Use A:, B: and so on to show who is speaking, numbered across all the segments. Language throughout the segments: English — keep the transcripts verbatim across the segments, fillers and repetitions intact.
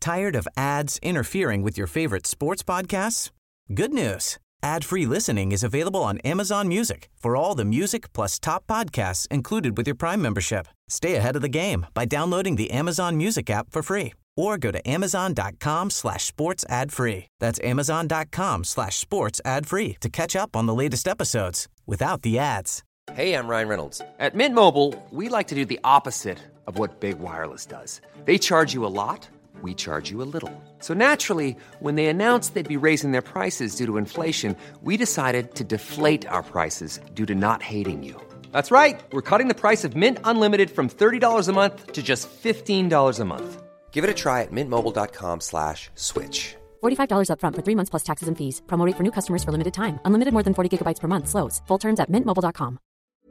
A: Tired of ads interfering with your favorite sports podcasts? Good news. Ad-free listening is available on Amazon Music for all the music plus top podcasts included with your Prime membership. Stay ahead of the game by downloading the Amazon Music app for free or go to amazon.com slash sports ad free. That's amazon.com slash sports ad free to catch up on the latest episodes without the ads.
B: Hey, I'm Ryan Reynolds. At Mint Mobile, we like to do the opposite of what Big Wireless does. They charge you a lot. We charge you a little. So naturally, when they announced they'd be raising their prices due to inflation, we decided to deflate our prices due to not hating you. That's right. We're cutting the price of Mint Unlimited from thirty dollars a month to just fifteen dollars a month. Give it a try at mintmobile.com slash switch.
C: forty-five dollars up front for three months plus taxes and fees. Promo rate for new customers for limited time. Unlimited more than forty gigabytes per month. Slows full terms at mint mobile dot com.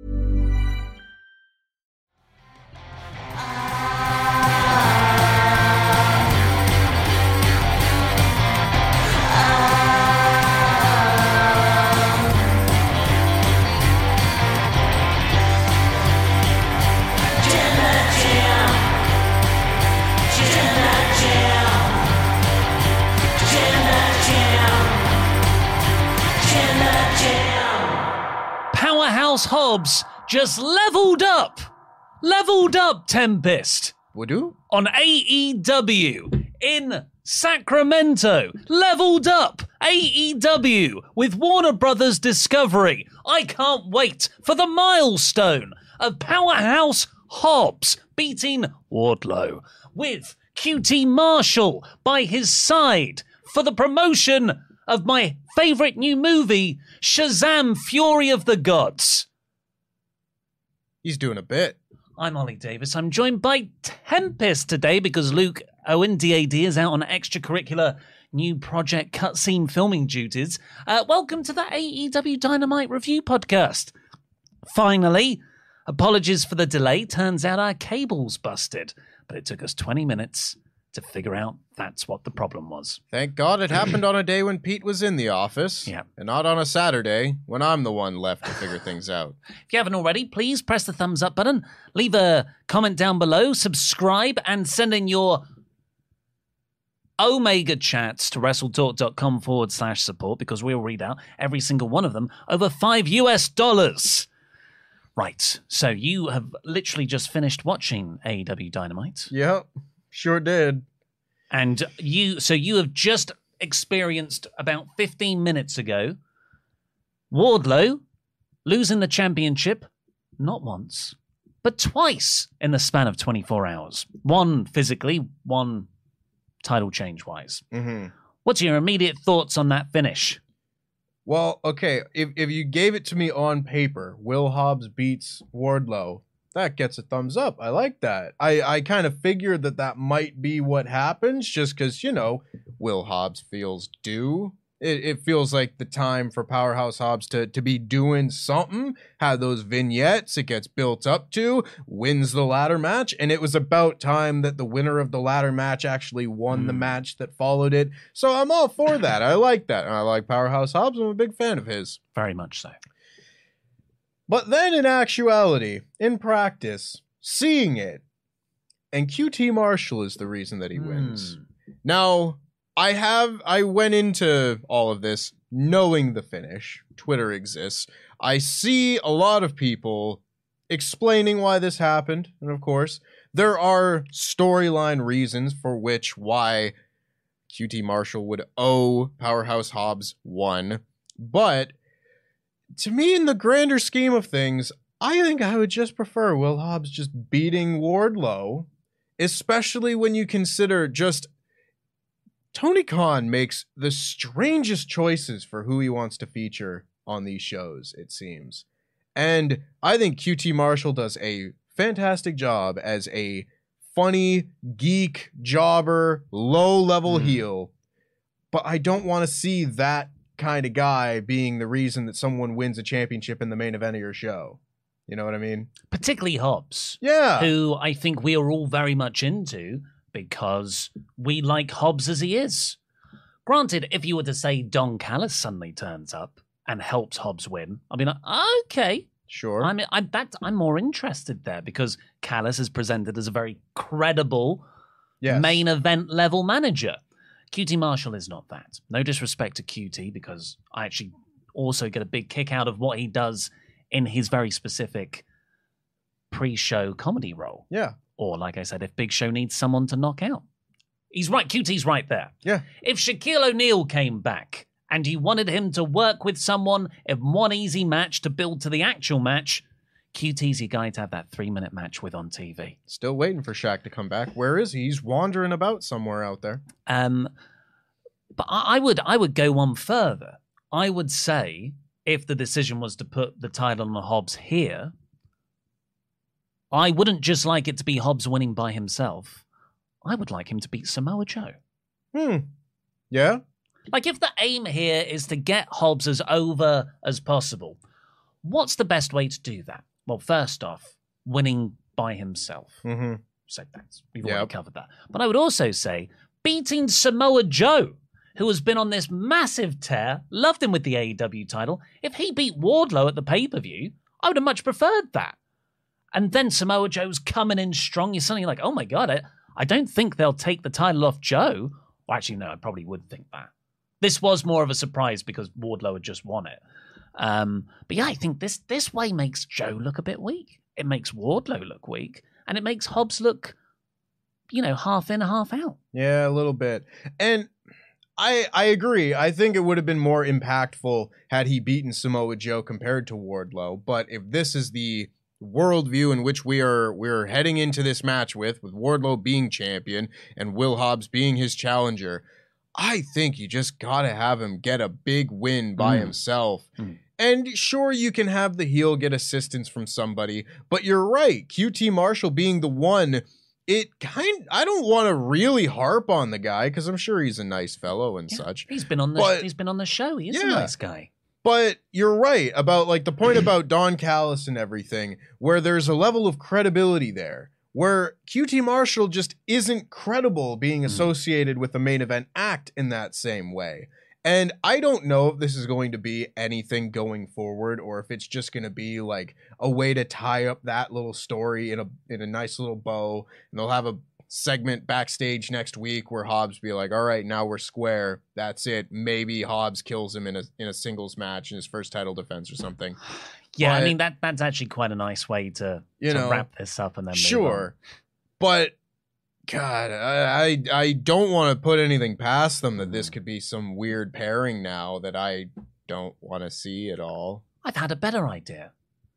D: Powerhouse Hobbs just leveled up. Leveled up, Tempest.
E: Would you?
D: On A E W in Sacramento. Leveled up A E W with Warner Brothers Discovery. I can't wait for the milestone of Powerhouse Hobbs beating Wardlow with Q T Marshall by his side for the promotion of my favourite new movie, Shazam! Fury of the Gods.
E: He's doing a bit.
D: I'm Ollie Davis. I'm joined by Tempest today because Luke Owen, D A D, is out on extracurricular new project cutscene filming duties. Uh, welcome to the A E W Dynamite Review Podcast. Finally, apologies for the delay. Turns out our cable's busted, but it took us twenty minutes to figure out that's what the problem was.
E: Thank God it happened on a day when Pete was in the office.
D: Yeah.
E: And not on a Saturday when I'm the one left to figure things out.
D: If you haven't already, please press the thumbs up button, leave a comment down below, subscribe, and send in your Omega chats to wrestletalk.com forward slash support because we'll read out every single one of them over five U S dollars. Right. So you have literally just finished watching A E W Dynamite.
E: Yep. Sure did.
D: And you, so you have just experienced about fifteen minutes ago, Wardlow losing the championship, not once, but twice in the span of twenty-four hours. One physically, one title change-wise.
E: Mm-hmm.
D: What's your immediate thoughts on that finish?
E: Well, okay, if, if you gave it to me on paper, Will Hobbs beats Wardlow, that gets a thumbs up. I like that. I, I kind of figured that that might be what happens just because, you know, Will Hobbs feels due. It, it feels like the time for Powerhouse Hobbs to, to be doing something, have those vignettes, it gets built up to, wins the ladder match, and it was about time that the winner of the ladder match actually won mm. the match that followed it. So I'm all for that. I like that. And I like Powerhouse Hobbs. I'm a big fan of his.
D: Very much so.
E: But then in actuality, in practice, seeing it, and Q T Marshall is the reason that he wins. Mm. Now, I have, I went into all of this knowing the finish. Twitter exists. I see a lot of people explaining why this happened. And of course, there are storyline reasons for which why Q T Marshall would owe Powerhouse Hobbs one. But to me, in the grander scheme of things, I think I would just prefer Will Hobbs just beating Wardlow, especially when you consider just Tony Khan makes the strangest choices for who he wants to feature on these shows, it seems. And I think Q T Marshall does a fantastic job as a funny, geek, jobber, low-level mm. heel. But I don't want to see that kind of guy being the reason that someone wins a championship in the main event of your show. You know what I mean?
D: Particularly Hobbs.
E: Yeah.
D: Who I think we are all very much into because we like Hobbs as he is. Granted, if you were to say Don Callis suddenly turns up and helps Hobbs win, I'd be like, okay.
E: Sure.
D: I mean, I, that, I'm more interested there because Callis is presented as a very credible
E: Yes.
D: main event level manager. Q T Marshall is not that. No disrespect to Q T, because I actually also get a big kick out of what he does in his very specific pre-show comedy role.
E: Yeah.
D: Or, like I said, if Big Show needs someone to knock out. He's right. Q T's right there.
E: Yeah.
D: If Shaquille O'Neal came back and you wanted him to work with someone in one easy match to build to the actual match, Q T's your guy to have that three-minute match with on T V.
E: Still waiting for Shaq to come back. Where is he? He's wandering about somewhere out there.
D: Um, but I, I would I would go one further. I would say if the decision was to put the title on Hobbs here, I wouldn't just like it to be Hobbs winning by himself. I would like him to beat Samoa Joe.
E: Hmm. Yeah?
D: Like, if the aim here is to get Hobbs as over as possible, what's the best way to do that? Well, first off, winning by himself.
E: Mm-hmm.
D: So that's, we've
E: Yep.
D: already covered that. But I would also say beating Samoa Joe, who has been on this massive tear, loved him with the A E W title. If he beat Wardlow at the pay-per-view, I would have much preferred that. And then Samoa Joe's coming in strong. You're suddenly like, oh my God, I, I don't think they'll take the title off Joe. Well, actually, no, I probably would think that. This was more of a surprise because Wardlow had just won it. Um, but yeah, I think this this way makes Joe look a bit weak. It makes Wardlow look weak. And it makes Hobbs look, you know, half in, half out.
E: Yeah, a little bit. And I I agree. I think it would have been more impactful had he beaten Samoa Joe compared to Wardlow. But if this is the worldview in which we are we're heading into this match with, with Wardlow being champion and Will Hobbs being his challenger, I think you just gotta have him get a big win by
D: Mm.
E: himself.
D: Mm.
E: And sure, you can have the heel get assistance from somebody, but you're right. Q T Marshall being the one, it kind I don't want to really harp on the guy because I'm sure he's a nice fellow and
D: Yeah,
E: such.
D: He's been on the
E: But-
D: he's been on the show. He is a
E: Yeah.
D: nice guy.
E: But you're right about like the point about Don Callis and everything, where there's a level of credibility there, where Q T Marshall just isn't credible being associated with the main event act in that same way. And I don't know if this is going to be anything going forward or if it's just going to be like a way to tie up that little story in a in a nice little bow, and they'll have a segment backstage next week where Hobbs be like, all right, now we're square. That's it. Maybe Hobbs kills him in a in a singles match in his first title defense or something.
D: Yeah, I
E: But-
D: mean, that that's actually quite a nice way to,
E: You
D: to
E: know,
D: wrap this up and then move
E: Sure. But God, I I, I don't want to put anything past them that this could be some weird pairing now that I don't want to see at all.
D: on. I've had a better idea.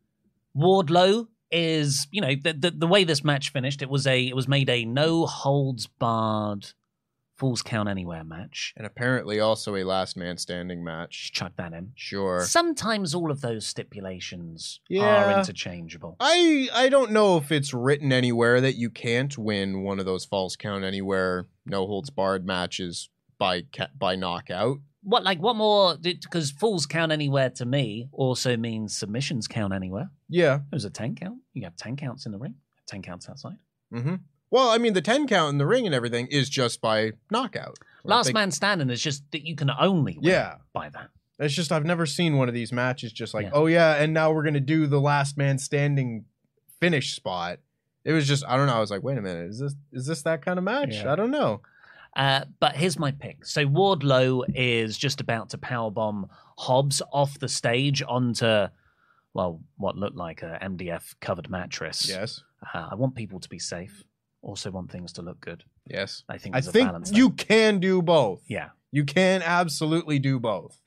D: Wardlow is, you know, the, the the way this match finished, it was a it was made a no holds barred Falls Count Anywhere match.
E: And apparently also a last man standing match.
D: Just chuck that in.
E: Sure.
D: Sometimes all of those stipulations
E: Yeah.
D: are interchangeable.
E: I I don't know if it's written anywhere that you can't win one of those false count anywhere no holds barred matches by ca- by knockout.
D: What like what more? Because Falls Count Anywhere to me also means submissions count anywhere.
E: Yeah.
D: It was a ten count. You have ten counts in the ring, ten counts outside.
E: Mm-hmm. Well, I mean, the ten count in the ring and everything is just by knockout. I
D: Last
E: think-
D: man standing is just that you can only win
E: Yeah.
D: by that.
E: It's just I've never seen one of these matches just like,
D: Yeah.
E: oh yeah, and now we're gonna do the last man standing finish spot. It was just I don't know. I was like, wait a minute, is this is this that kind of match?
D: Yeah.
E: I don't know.
D: Uh, but here's my pick. So Wardlow is just about to powerbomb Hobbs off the stage onto, well, what looked like a M D F covered mattress.
E: Yes,
D: Uh, I want people to be safe. Also want things to look good.
E: yes.
D: I think
E: I
D: there's a
E: think
D: balance
E: you
D: there.
E: can do both.
D: Yeah.
E: You can absolutely do both.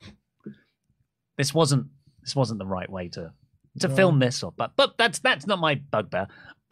D: This wasn't this wasn't the right way to to
E: No.
D: film this, or but but that's that's not my bugbear.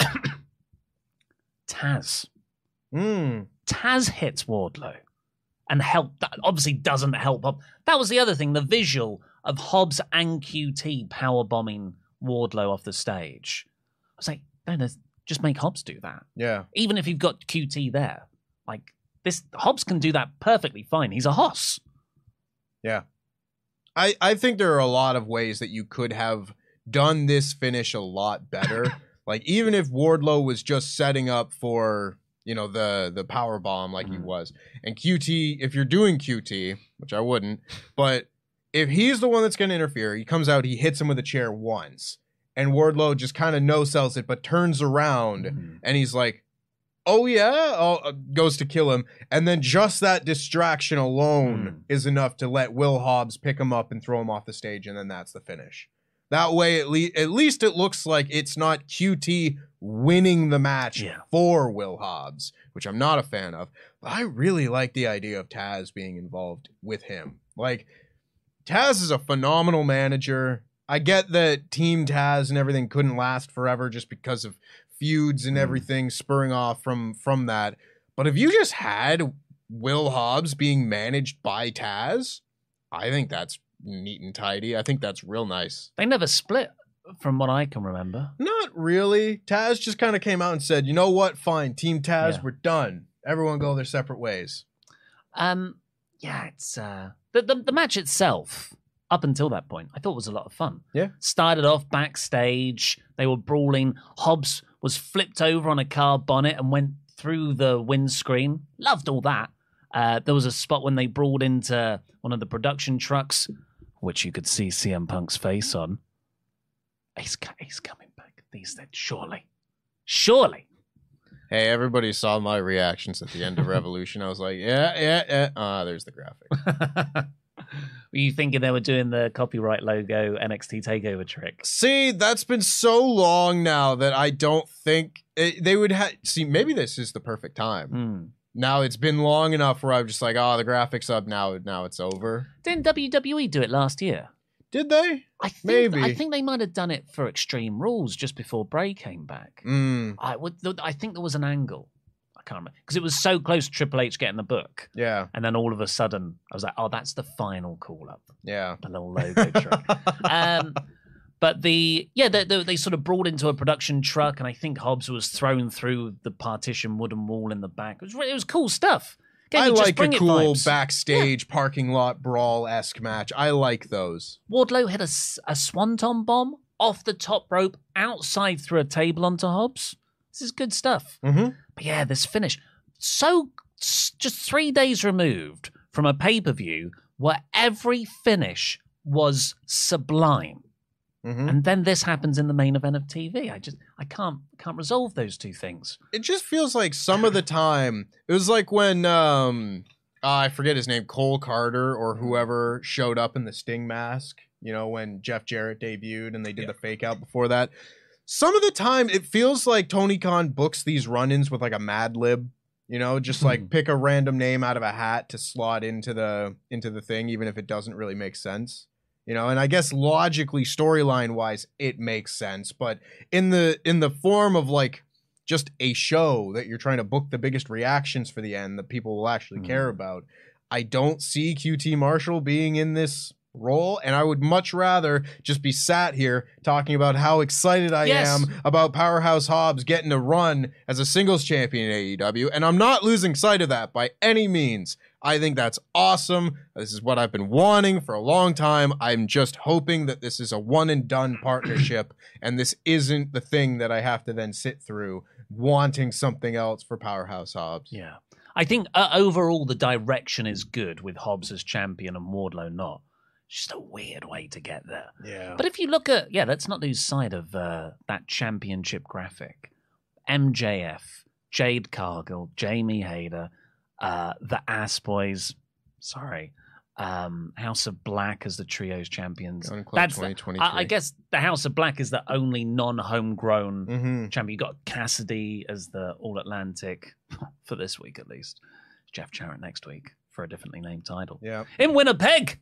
D: Taz.
E: Mm.
D: Taz hits Wardlow and help that obviously doesn't help Hobbs. That was the other thing, the visual of Hobbs and Q T power bombing Wardlow off the stage. I was like, no, no, just make Hobbs do that.
E: Yeah.
D: Even if you've got Q T there. Like this Hobbs can do that perfectly fine. He's a hoss.
E: Yeah. I I think there are a lot of ways that you could have done this finish a lot better. Like even if Wardlow was just setting up for, you know, the the power bomb like he
D: Mhm.
E: was. And Q T, if you're doing Q T, which I wouldn't, but if he's the one that's going to interfere, he comes out, he hits him with a chair once, and Wardlow just kind of no sells it but turns around
D: Mhm.
E: and he's like, oh yeah, oh, uh, goes to kill him. And then just that distraction alone mm. is enough to let Will Hobbs pick him up and throw him off the stage. And then that's the finish. That way, at, le- at least it looks like it's not Q T winning the match yeah. for Will Hobbs, which I'm not a fan of. But I really like the idea of Taz being involved with him. Like, Taz is a phenomenal manager. I get that Team Taz and everything couldn't last forever just because of feuds and everything spurring off from from that. But if you just had Will Hobbs being managed by Taz, I think that's neat and tidy. I think that's real nice.
D: They never split from what I can remember.
E: Not really. Taz just kind of came out and said, you know what? Fine. Team Taz, yeah. we're done. Everyone go their separate ways.
D: Um, yeah, it's uh, the, the the match itself, up until that point, I thought was a lot of fun.
E: Yeah.
D: Started off backstage. They were brawling. Hobbs was flipped over on a car bonnet and went through the windscreen. Loved all that. Uh, there was a spot when they brawled into one of the production trucks, which you could see C M Punk's face on. He's, he's coming back. These days, surely. Surely.
E: Hey, everybody saw my reactions at the end of Revolution. I was like, yeah, yeah, yeah. Ah, there's the graphic.
D: Were you thinking they were doing the copyright logo N X T TakeOver trick?
E: See, that's been so long now that I don't think it, they would have. See, maybe this is the perfect time.
D: Mm.
E: Now it's been long enough where I'm just like, oh, the graphics up now. Now it's over.
D: Didn't W W E do it last year?
E: Did they?
D: I think,
E: maybe.
D: I think they might have done it for Extreme Rules just before Bray came back.
E: Mm.
D: I would. I think there was an angle. I can't remember because it was so close to Triple H getting the book.
E: Yeah.
D: And then all of a sudden, I was like, "Oh, that's the final call up."
E: Yeah.
D: The little logo trick. um, but the yeah, they, they, they sort of brought into a production truck, and I think Hobbs was thrown through the partition wooden wall in the back. It was it was cool stuff. Again,
E: I like a cool
D: vibes.
E: backstage
D: yeah.
E: parking lot brawl-esque match. I like those.
D: Wardlow hit a, a swanton bomb off the top rope outside through a table onto Hobbs. This is good stuff.
E: Mm-hmm.
D: But yeah, this finish. So, just three days removed from a pay-per-view where every finish was sublime.
E: Mm-hmm.
D: And then this happens in the main event of T V. I just, I can't, can't resolve those two things.
E: It just feels like some of the time, it was like when, um, uh, I forget his name, Cole Carter or whoever showed up in the Sting mask, you know, when Jeff Jarrett debuted and they did yeah. the fake out before that. Some of the time, it feels like Tony Khan books these run-ins with like a Mad Lib, you know, just like pick a random name out of a hat to slot into the into the thing, even if it doesn't really make sense, you know. And I guess logically, storyline-wise, it makes sense, but in the in the form of like just a show that you're trying to book the biggest reactions for the end that people will actually mm. care about, I don't see Q T Marshall being in this role, and I would much rather just be sat here talking about how excited I
D: yes.
E: am about Powerhouse Hobbs getting a run as a singles champion in A E W, and I'm not losing sight of that by any means. I think that's awesome. This is what I've been wanting for a long time. I'm just hoping that this is a one and done partnership, and this isn't the thing that I have to then sit through wanting something else for Powerhouse Hobbs.
D: Yeah. I think uh, overall the direction is good with Hobbs as champion and Wardlow not. Just a weird way to get there.
E: Yeah.
D: But if you look at, yeah, let's not lose sight of uh, that championship graphic. M J F, Jade Cargill, Jamie Hayter, uh, the Ass Boys, sorry, um, House of Black as the trios champions. That's the, I, I guess the House of Black is the only non-homegrown
E: mm-hmm.
D: champion. You got Cassidy as the All Atlantic for this week at least. Jeff Jarrett next week for a differently named title.
E: Yeah.
D: In Winnipeg.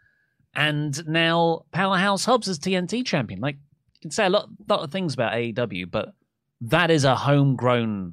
D: And now Powerhouse Hobbs is T N T champion. Like, you can say a lot, lot of things about A E W, but that is a homegrown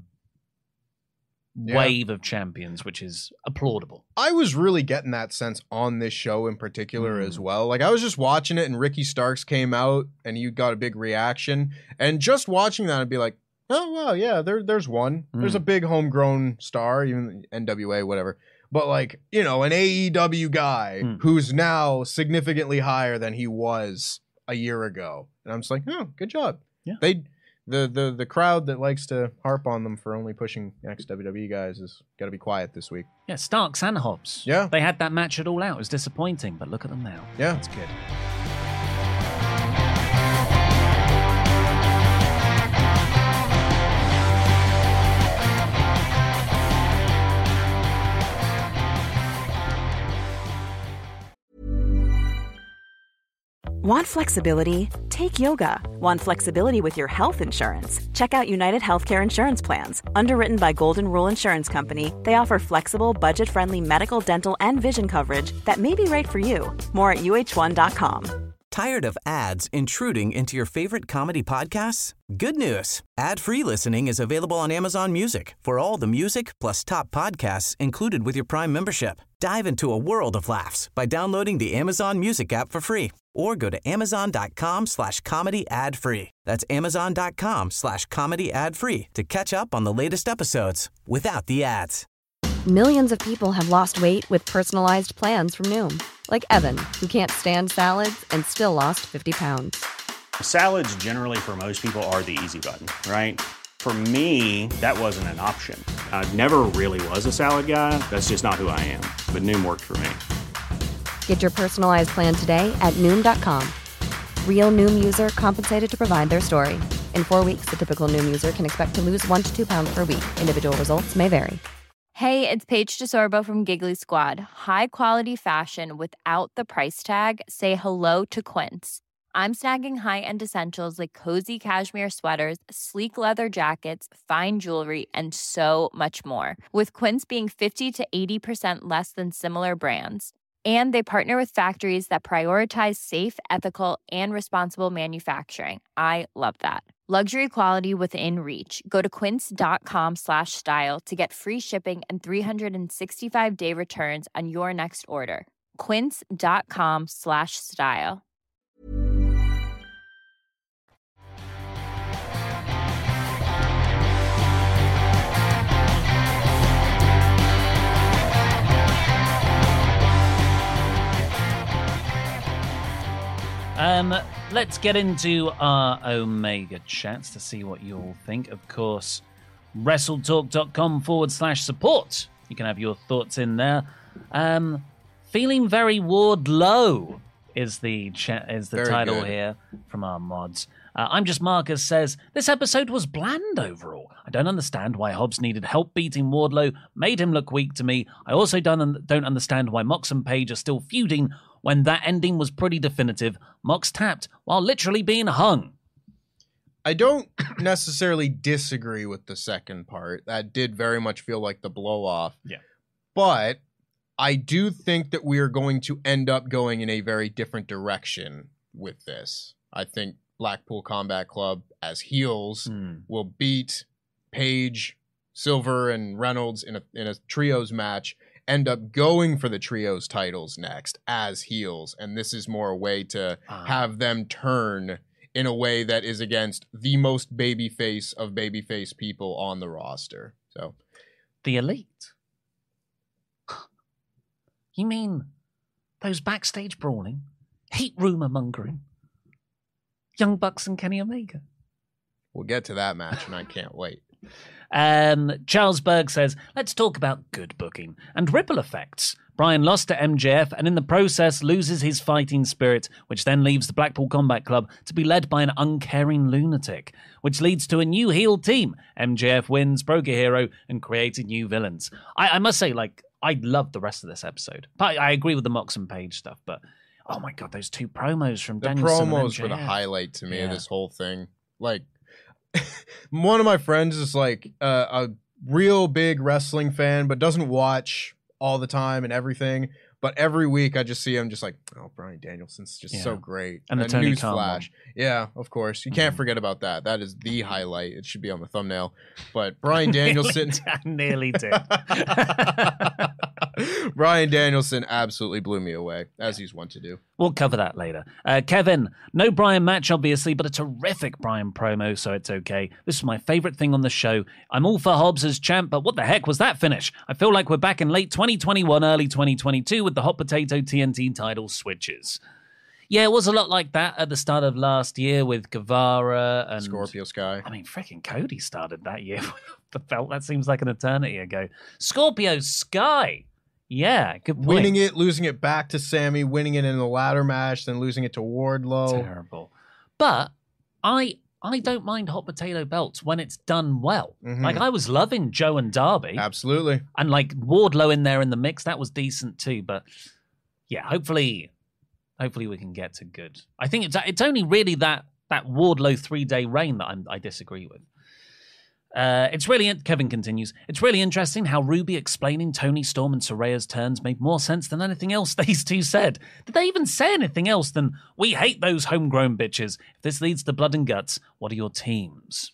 D: yeah. wave of champions, which is applaudable.
E: I was really getting that sense on this show in particular mm. as well. Like, I was just watching it, and Ricky Starks came out, and you got a big reaction. And just watching that, I'd be like, oh, wow, yeah, there, there's one. Mm. There's a big homegrown star, even N W A, whatever. But, like, you know, an A E W guy mm. who's now significantly higher than he was a year ago. And I'm just like, oh, good job.
D: Yeah.
E: They, the, the, the crowd that likes to harp on them for only pushing ex-W W E guys has got to be quiet this week.
D: Yeah, Starks and Hobbs.
E: Yeah.
D: They had that match at All Out. It was disappointing, but look at them now.
E: Yeah.
D: It's good.
F: Want flexibility? Take yoga. Want flexibility with your health insurance? Check out United Healthcare Insurance Plans. Underwritten by Golden Rule Insurance Company, they offer flexible, budget-friendly medical, dental, and vision coverage that may be right for you. More at U H one dot com.
A: Tired of ads intruding into your favorite comedy podcasts? Good news. Ad-free listening is available on Amazon Music for all the music plus top podcasts included with your Prime membership. Dive into a world of laughs by downloading the Amazon Music app for free or go to amazon.com slash comedy ad free. That's amazon.com slash comedy ad free to catch up on the latest episodes without the ads.
C: Millions of people have lost weight with personalized plans from Noom. Like Evan, who can't stand salads and still lost fifty pounds.
G: Salads generally for most people are the easy button, right? For me, that wasn't an option. I never really was a salad guy. That's just not who I am. But Noom worked for me.
C: Get your personalized plan today at Noom dot com. Real Noom user compensated to provide their story. In four weeks, the typical Noom user can expect to lose one to two pounds per week. Individual results may vary.
H: Hey, it's Paige DeSorbo from Giggly Squad. High quality fashion without the price tag. Say hello to Quince. I'm snagging high-end essentials like cozy cashmere sweaters, sleek leather jackets, fine jewelry, and so much more. With Quince being fifty to eighty percent less than similar brands. And they partner with factories that prioritize safe, ethical, and responsible manufacturing. I love that. Luxury quality within reach. Go to quince.com slash style to get free shipping and three sixty-five day returns on your next order. Quince.com slash style.
D: Um, let's get into our Omega chats to see what you all think. Of course, WrestleTalk.com forward slash support. You can have your thoughts in there. Um, feeling very Wardlow is the cha- is the
E: Very
D: title
E: good.
D: here from our mods. Uh, I'm just Marcus says, this episode was bland overall. I don't understand why Hobbs needed help beating Wardlow, made him look weak to me. I also don't, don't understand why Mox and Page are still feuding when that ending was pretty definitive. Mox tapped while literally being hung.
E: I don't necessarily disagree with the second part. That did very much feel like the blow off.
D: Yeah.
E: But I do think that we are going to end up going in a very different direction with this. I think Blackpool Combat Club as heels
D: Mm.
E: will beat Page, Silver, and Reynolds in a in a trios match, end up going for the trios titles next as heels, and this is more a way to
D: Ah.
E: have them turn in a way that is against the most babyface of babyface people on the roster. So
D: The Elite? You mean those backstage brawling, heat rumor mongering, Young Bucks and Kenny Omega?
E: we'll get to that match, and I can't wait.
D: Um, Charles Berg says, let's talk about good booking and ripple effects. Brian lost to M J F and in the process loses his fighting spirit, which then leaves the Blackpool Combat Club to be led by an uncaring lunatic, which leads to a new heel team. M J F wins, broke a hero, and created new villains. I, I must say, like, I loved the rest of this episode. I, I agree with the Mox and Page stuff, but oh my God, those two promos from
E: The
D: Danielson and
E: promos were the
D: M J F.
E: highlight to me of
D: Yeah.
E: this whole thing. Like, one of my friends is like uh, a real big wrestling fan, but doesn't watch all the time and everything. But every week I just see him just like, oh, Bryan Danielson's just
D: Yeah.
E: so great.
D: And the
E: Uh,
D: Tony
E: news
D: Khan
E: flash. Yeah, of course. You can't
D: Mhm.
E: forget about that. That is the highlight. It should be on the thumbnail. But Bryan Danielson.
D: I nearly did.
E: Bryan Danielson absolutely blew me away, as he's wont to do.
D: We'll cover that later. Uh, Kevin, no Brian match, obviously, but a terrific Brian promo, so it's okay. This is my favorite thing on the show. I'm all for Hobbs as champ, but what the heck was that finish? I feel like we're back in late twenty twenty-one, early twenty twenty-two with the Hot Potato T N T title switches. Yeah, it was a lot like that at the start of last year with Guevara and...
E: Scorpio Sky.
D: I mean, freaking Cody started that year with the belt. That seems like an eternity ago. Scorpio Sky. Yeah, good point.
E: Winning it, losing it back to Sammy, winning it in the ladder match, then losing it to Wardlow.
D: Terrible. But I I don't mind hot potato belts when it's done well.
E: Mhm.
D: Like, I was loving Joe and Darby.
E: Absolutely.
D: And, like, Wardlow in there in the mix, that was decent too. But, yeah, hopefully... Hopefully we can get to good. I think it's it's only really that that Wardlow three-day reign that I'm, I disagree with. Uh, it's really, Kevin continues, it's really interesting how Ruby explaining Tony Storm and Soraya's turns made more sense than anything else these two said. Did they even say anything else than, we hate those homegrown bitches. If this leads to blood and guts, what are your teams?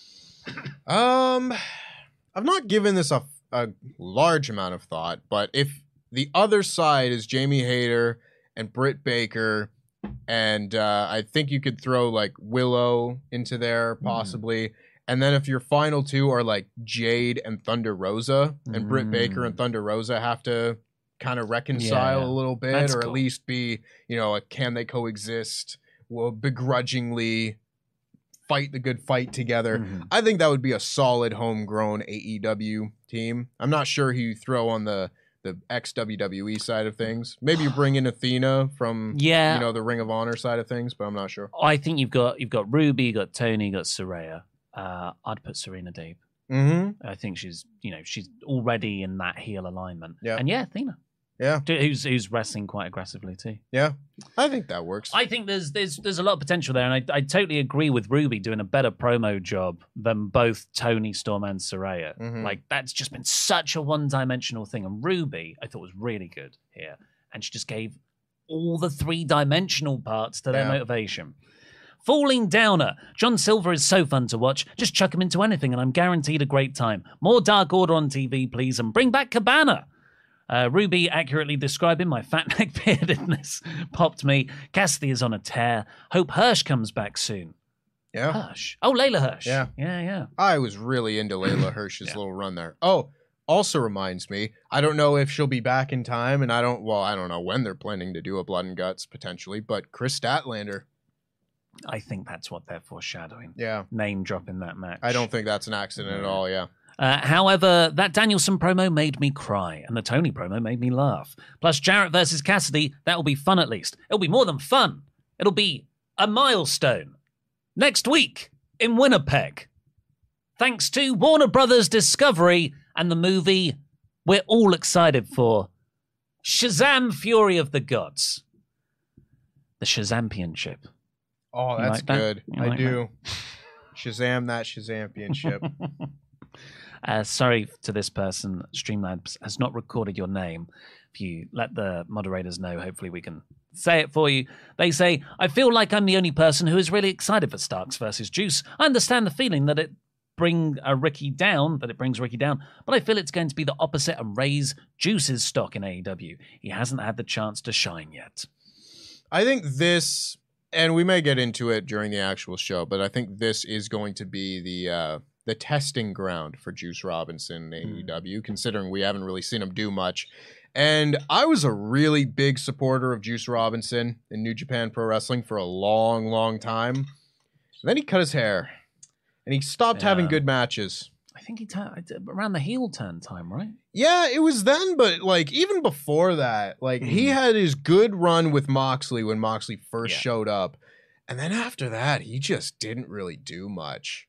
E: Um, I've not given this a, a large amount of thought, but if the other side is Jamie Hayter and Britt Baker, and uh, I think you could throw like Willow into there possibly. Mm. And then if your final two are like Jade and Thunder Rosa, and mm. Britt Baker and Thunder Rosa have to kind of reconcile yeah, a little bit, or cool. at least be, you know, a can they coexist, will begrudgingly fight the good fight together. Mm-hmm. I think that would be a solid homegrown A E W team. I'm not sure who you throw on the the ex-W W E side of things. Maybe you bring in Athena from yeah. you know, the Ring of Honor side of things, but I'm not sure.
D: I think you've got you've got Ruby, you've got Tony, you've got Saraya. Uh, I'd put Serena Deeb.
E: Mm-hmm.
D: I think she's, you know, she's already in that heel alignment.
E: Yeah.
D: And yeah, Athena.
E: Yeah.
D: Who's who's wrestling quite aggressively too.
E: Yeah. I think that works.
D: I think there's there's there's a lot of potential there, and I I totally agree with Ruby doing a better promo job than both Tony Storm and Saraya.
E: Mm-hmm.
D: Like, that's just been such a one-dimensional thing. And Ruby, I thought, was really good here. And she just gave all the three-dimensional parts to their
E: yeah.
D: motivation. Falling Downer. John Silver is so fun to watch. Just chuck him into anything and I'm guaranteed a great time. More Dark Order on T V, please, and bring back Cabana. Uh, Ruby accurately describing my fat neck beardedness popped me. Cassidy is on a tear. Hope Hirsch comes back soon.
E: Yeah.
D: Hirsch. Oh, Layla Hirsch.
E: Yeah.
D: Yeah, yeah.
E: I was really into Layla Hirsch's
D: yeah.
E: little run there. Oh, also reminds me, I don't know if she'll be back in time, and I don't, well, I don't know when they're planning to do a Blood and Guts, potentially, but Chris Statlander.
D: I think that's what they're foreshadowing.
E: Yeah.
D: Name dropping that match.
E: I don't think that's an accident at all, yeah.
D: Uh, however, that Danielson promo made me cry, and the Tony promo made me laugh. Plus, Jarrett versus Cassidy, that'll be fun at least. It'll be more than fun. It'll be a milestone. Next week in Winnipeg. Thanks to Warner Brothers Discovery and the movie we're all excited for, Shazam! Fury of the Gods. The Shazampionship.
E: Oh, that's
D: like
E: good.
D: That?
E: I
D: like
E: do. That? Shazam that Shazampionship.
D: uh, sorry to this person. Streamlabs has not recorded your name. If you let the moderators know, hopefully we can say it for you. They say, I feel like I'm the only person who is really excited for Starks versus Juice. I understand the feeling that it bring a Ricky down, that it brings Ricky down, but I feel it's going to be the opposite and raise Juice's stock in A E W. He hasn't had the chance to shine yet.
E: I think this... And we may get into it during the actual show, but I think this is going to be the uh, the testing ground for Juice Robinson in mm. A E W, considering we haven't really seen him do much. And I was a really big supporter of Juice Robinson in New Japan Pro Wrestling for a long, long time. And then he cut his hair, and he stopped yeah. having good matches.
D: I think he turned around the heel turn time, right?
E: Yeah, it was then, but like even before that, like mm. he had his good run with Moxley when Moxley first yeah. showed up. And then after that, he just didn't really do much.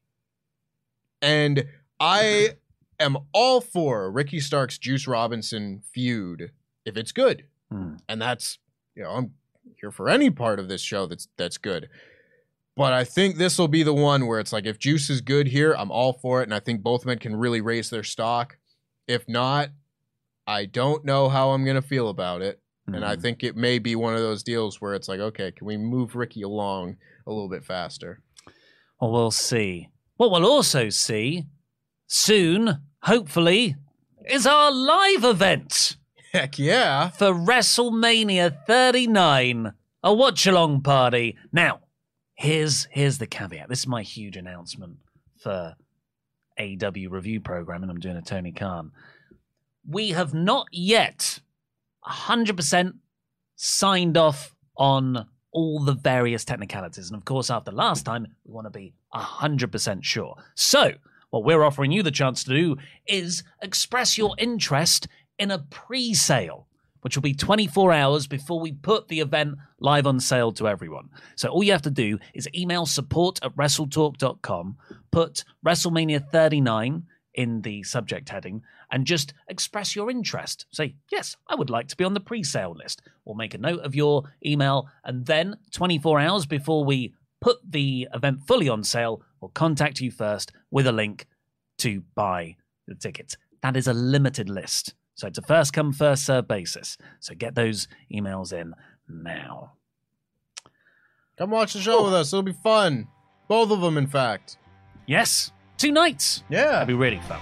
E: And I am all for Ricky Starks Juice Robinson feud if it's good.
D: Mm.
E: And that's, you know, I'm here for any part of this show that's that's good. But I think this will be the one where it's like, if Juice is good here, I'm all for it. And I think both men can really raise their stock. If not, I don't know how I'm going to feel about it. Mm-hmm. And I think it may be one of those deals where it's like, okay, can we move Ricky along a little bit faster?
D: Well, we'll see. What we'll also see soon, hopefully, is our live event.
E: Heck yeah.
D: For WrestleMania thirty-nine, a watch-along party. Now, Here's here's the caveat. This is my huge announcement for A E W review programming. I'm doing a Tony Khan. We have not yet one hundred percent signed off on all the various technicalities. And of course, after last time, we want to be one hundred percent sure. So what we're offering you the chance to do is express your interest in a pre-sale, which will be twenty-four hours before we put the event live on sale to everyone. So all you have to do is email support at wrestletalk dot com, put WrestleMania thirty-nine in the subject heading and just express your interest. Say, yes, I would like to be on the pre-sale list. Or make a note of your email, and then twenty-four hours before we put the event fully on sale, we'll contact you first with a link to buy the tickets. That is a limited list. So it's a first come, first serve basis. So get those emails in now.
E: Come watch the show with us. It'll be fun. Both of them, in fact.
D: Yes. Two nights.
E: Yeah.
D: That'd be really fun.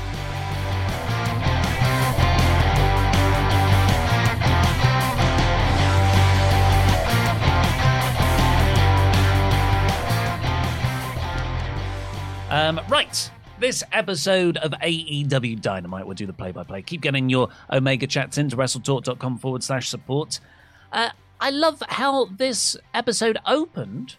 D: Um, right. This episode of A E W Dynamite, we'll do the play-by-play. Keep getting your Omega chats into WrestleTalk.com forward slash support. Uh, I love how this episode opened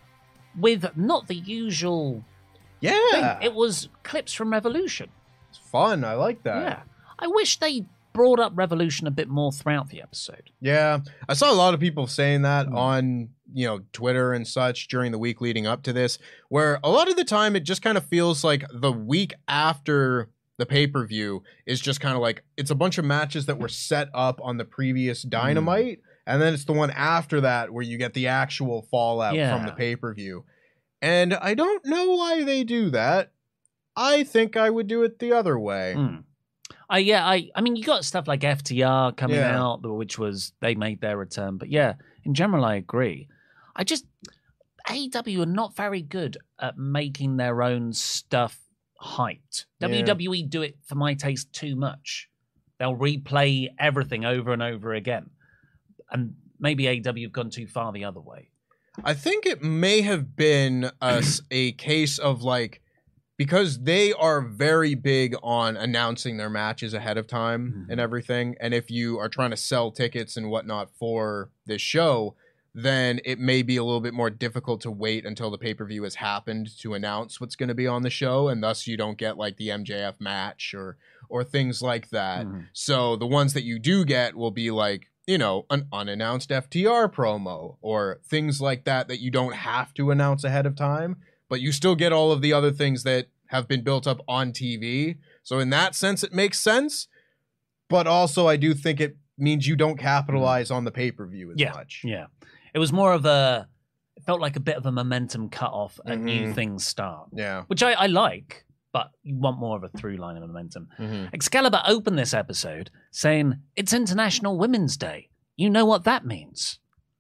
D: with not the usual
E: Yeah.
D: thing. It was clips from Revolution.
E: It's fun. I like that.
D: Yeah. I wish they brought up Revolution a bit more throughout the episode.
E: Yeah. I saw a lot of people saying that mm. on, you know, Twitter and such during the week leading up to this, where a lot of the time it just kind of feels like the week after the pay-per-view is just kind of like, it's a bunch of matches that were set up on the previous Dynamite, mm. and then it's the one after that where you get the actual fallout
D: yeah.
E: from the pay-per-view. And I don't know why they do that. I think I would do it the other way.
D: Mm. Uh, yeah, I, I mean, you got stuff like F T R coming
E: Yeah.
D: out, which was, they made their return. But yeah, in general, I agree. I just, A E W are not very good at making their own stuff hyped.
E: Yeah.
D: W W E do it, for my taste, too much. They'll replay everything over and over again. And maybe A E W have gone too far the other way.
E: I think it may have been a, a case of like, because they are very big on announcing their matches ahead of time mm-hmm. and everything. And if you are trying to sell tickets and whatnot for this show, then it may be a little bit more difficult to wait until the pay-per-view has happened to announce what's going to be on the show. And thus you don't get like the M J F match or, or things like that. Mm-hmm. So the ones that you do get will be like, you know, an unannounced F T R promo or things like that, that you don't have to announce ahead of time, but you still get all of the other things that have been built up on T V. So in that sense, it makes sense. But also, I do think it means you don't capitalize on the pay-per-view as
D: yeah,
E: much.
D: Yeah. It was more of a, it felt like a bit of a momentum cut off and
E: Mm-hmm.
D: new things start.
E: Yeah.
D: Which I, I like, but you want more of a through line of momentum.
E: Mm-hmm.
D: Excalibur opened this episode saying, it's International Women's Day. You know what that means.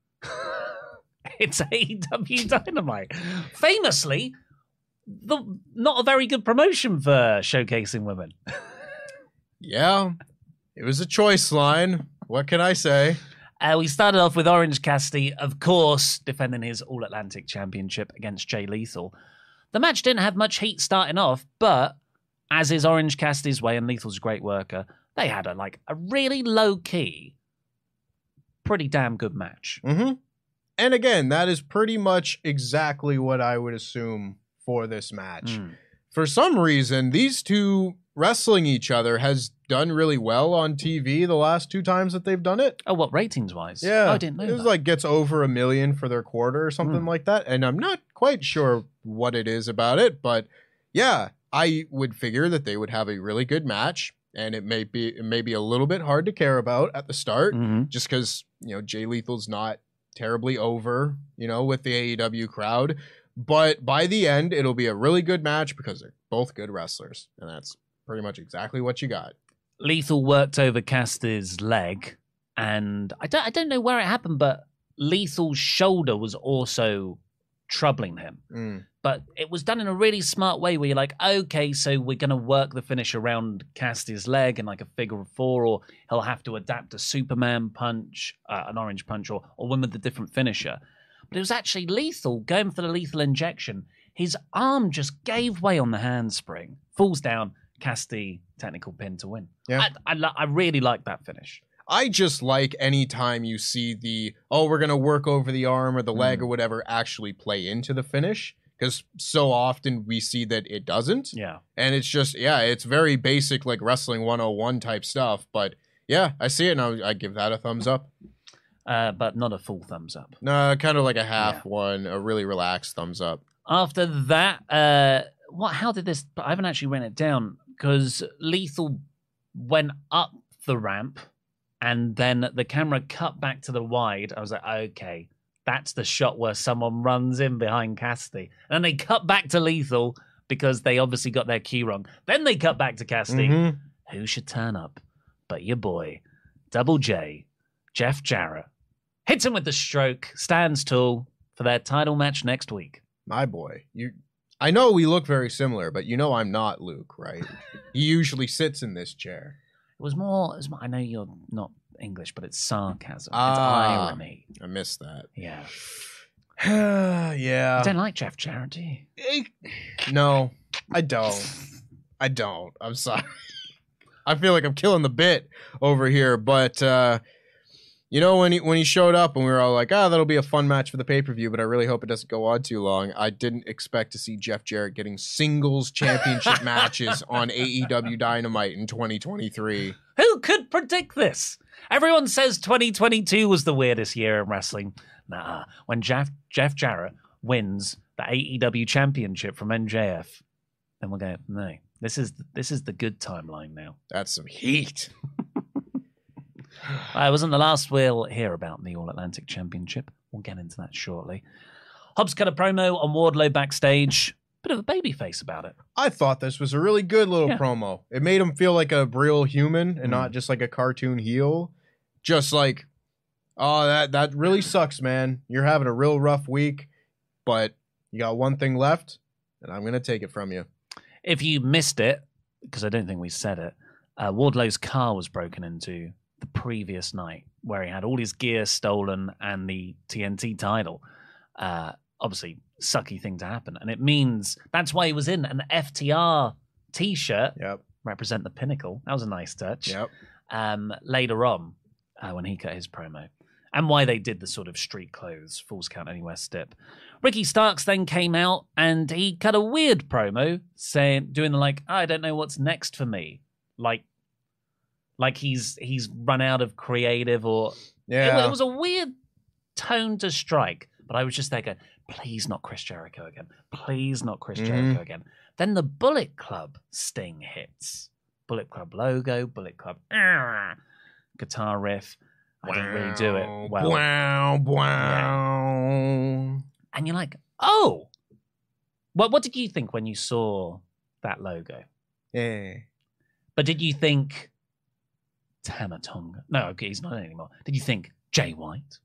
D: It's A E W Dynamite. Famously, the not a very good promotion for showcasing women.
E: Yeah, it was a choice line. What can I say?
D: Uh, we started off with Orange Cassidy, of course, defending his All-Atlantic Championship against Jay Lethal. The match didn't have much heat starting off, but as is Orange Cassidy's way, and Lethal's a great worker, they had a like a really low-key, pretty damn good match.
E: Mm-hmm. And again, that is pretty much exactly what I would assume for this match.
D: Mm.
E: For some reason, these two wrestling each other has done really well on T V the last two times that they've done it.
D: Oh, what, ratings-wise?
E: Yeah.
D: Oh, I didn't know
E: It was
D: that.
E: like gets over a million for their quarter or something
D: Mm.
E: like that. And I'm not quite sure what it is about it, but yeah, I would figure that they would have a really good match. And it may be it may be a little bit hard to care about at the start,
D: Mhm.
E: just because, you know, Jay Lethal's not terribly over, you know, with the A E W crowd. But by the end, it'll be a really good match because they're both good wrestlers. And that's pretty much exactly what you got.
D: Lethal worked over Cassidy's leg, and I don't, I don't know where it happened, but Lethal's shoulder was also troubling him.
E: Mm.
D: But it was done in a really smart way where you're like, okay, so we're going to work the finish around Cassidy's leg in like a figure of four, or he'll have to adapt a Superman punch, uh, an orange punch, or, or win with a different finisher. But it was actually Lethal going for the lethal injection. His arm just gave way on the handspring, falls down, Cassidy technical pin to win.
E: Yeah.
D: I, I, lo- I really like that finish.
E: I just like any time you see the, oh, we're going to work over the arm or the leg
D: Mm.
E: or whatever actually play into the finish. Because so often we see that it doesn't.
D: Yeah.
E: And it's just, yeah, it's very basic, like wrestling one oh one type stuff. But yeah, I see it and I, I give that a thumbs up.
D: Uh, but not a full thumbs up.
E: No, kind of like a half
D: Yeah.
E: one, a really relaxed thumbs up.
D: After that, uh, what? How did this? I haven't actually written it down. because Lethal went up the ramp and then the camera cut back to the wide. I was like, okay, that's the shot where someone runs in behind Cassidy. And then they cut back to Lethal because they obviously got their cue wrong. Then they cut back to Cassidy.
E: Mhm.
D: Who should turn up but your boy, Double J, Jeff Jarrett. Hits him with the stroke, stands tall for their title match next week.
E: My boy, you. I know we look very similar, but you know I'm not Luke, right? He usually sits in this chair.
D: It was more, it was more I know you're not English, but it's sarcasm.
E: Ah,
D: it's irony.
E: I missed that.
D: Yeah.
E: yeah.
D: You don't like Jeff Jarrett, do you?
E: Eh, No, I don't. I don't. I'm sorry. I feel like I'm killing the bit over here, but uh, you know when he when he showed up and we were all like, "Ah, that'll be a fun match for the pay per view," but I really hope it doesn't go on too long. I didn't expect to see Jeff Jarrett getting singles championship matches on A E W Dynamite in twenty twenty-three.
D: Who could predict this? Everyone says twenty twenty-two was the weirdest year in wrestling. Nah, when Jeff Jeff Jarrett wins the A E W championship from M J F, then we'll go, no, this is this is the good timeline now.
E: That's some heat.
D: Uh, it wasn't the last we'll hear about the All Atlantic Championship. We'll get into that shortly. Hobbs cut a promo on Wardlow backstage. Bit of a baby face about it.
E: I thought this was a really good little
D: Yeah.
E: promo. It made him feel like a real human and
D: Mm.
E: not just like a cartoon heel. Just like, oh, that that really sucks, man. You're having a real rough week, but you got one thing left, and I'm gonna take it from you.
D: If you missed it, because I don't think we said it, uh, Wardlow's car was broken into the previous night, where he had all his gear stolen and the T N T title. Uh, obviously, sucky thing to happen, and it means that's why he was in an F T R T-shirt.
E: Yep.
D: Represent the Pinnacle. That was a nice touch.
E: Yep.
D: Um, later on, uh, when he cut his promo, and why they did the sort of street clothes, Falls Count Anywhere stip. Ricky Starks then came out and he cut a weird promo saying, doing the like, I don't know what's next for me, like, like he's he's run out of creative or
E: Yeah.
D: it, it was a weird tone to strike. But I was just there going, please not Chris Jericho again, please not Chris
E: Mhm.
D: Jericho again. Then the Bullet Club sting hits, Bullet Club logo, Bullet Club ah, guitar riff. I didn't really do it well.
E: Wow, wow.
D: And you're like, oh. Well, what did you think when you saw that logo?
E: Yeah.
D: But did you think Tama Tonga? No, okay, he's not anymore. Did you think Jay White?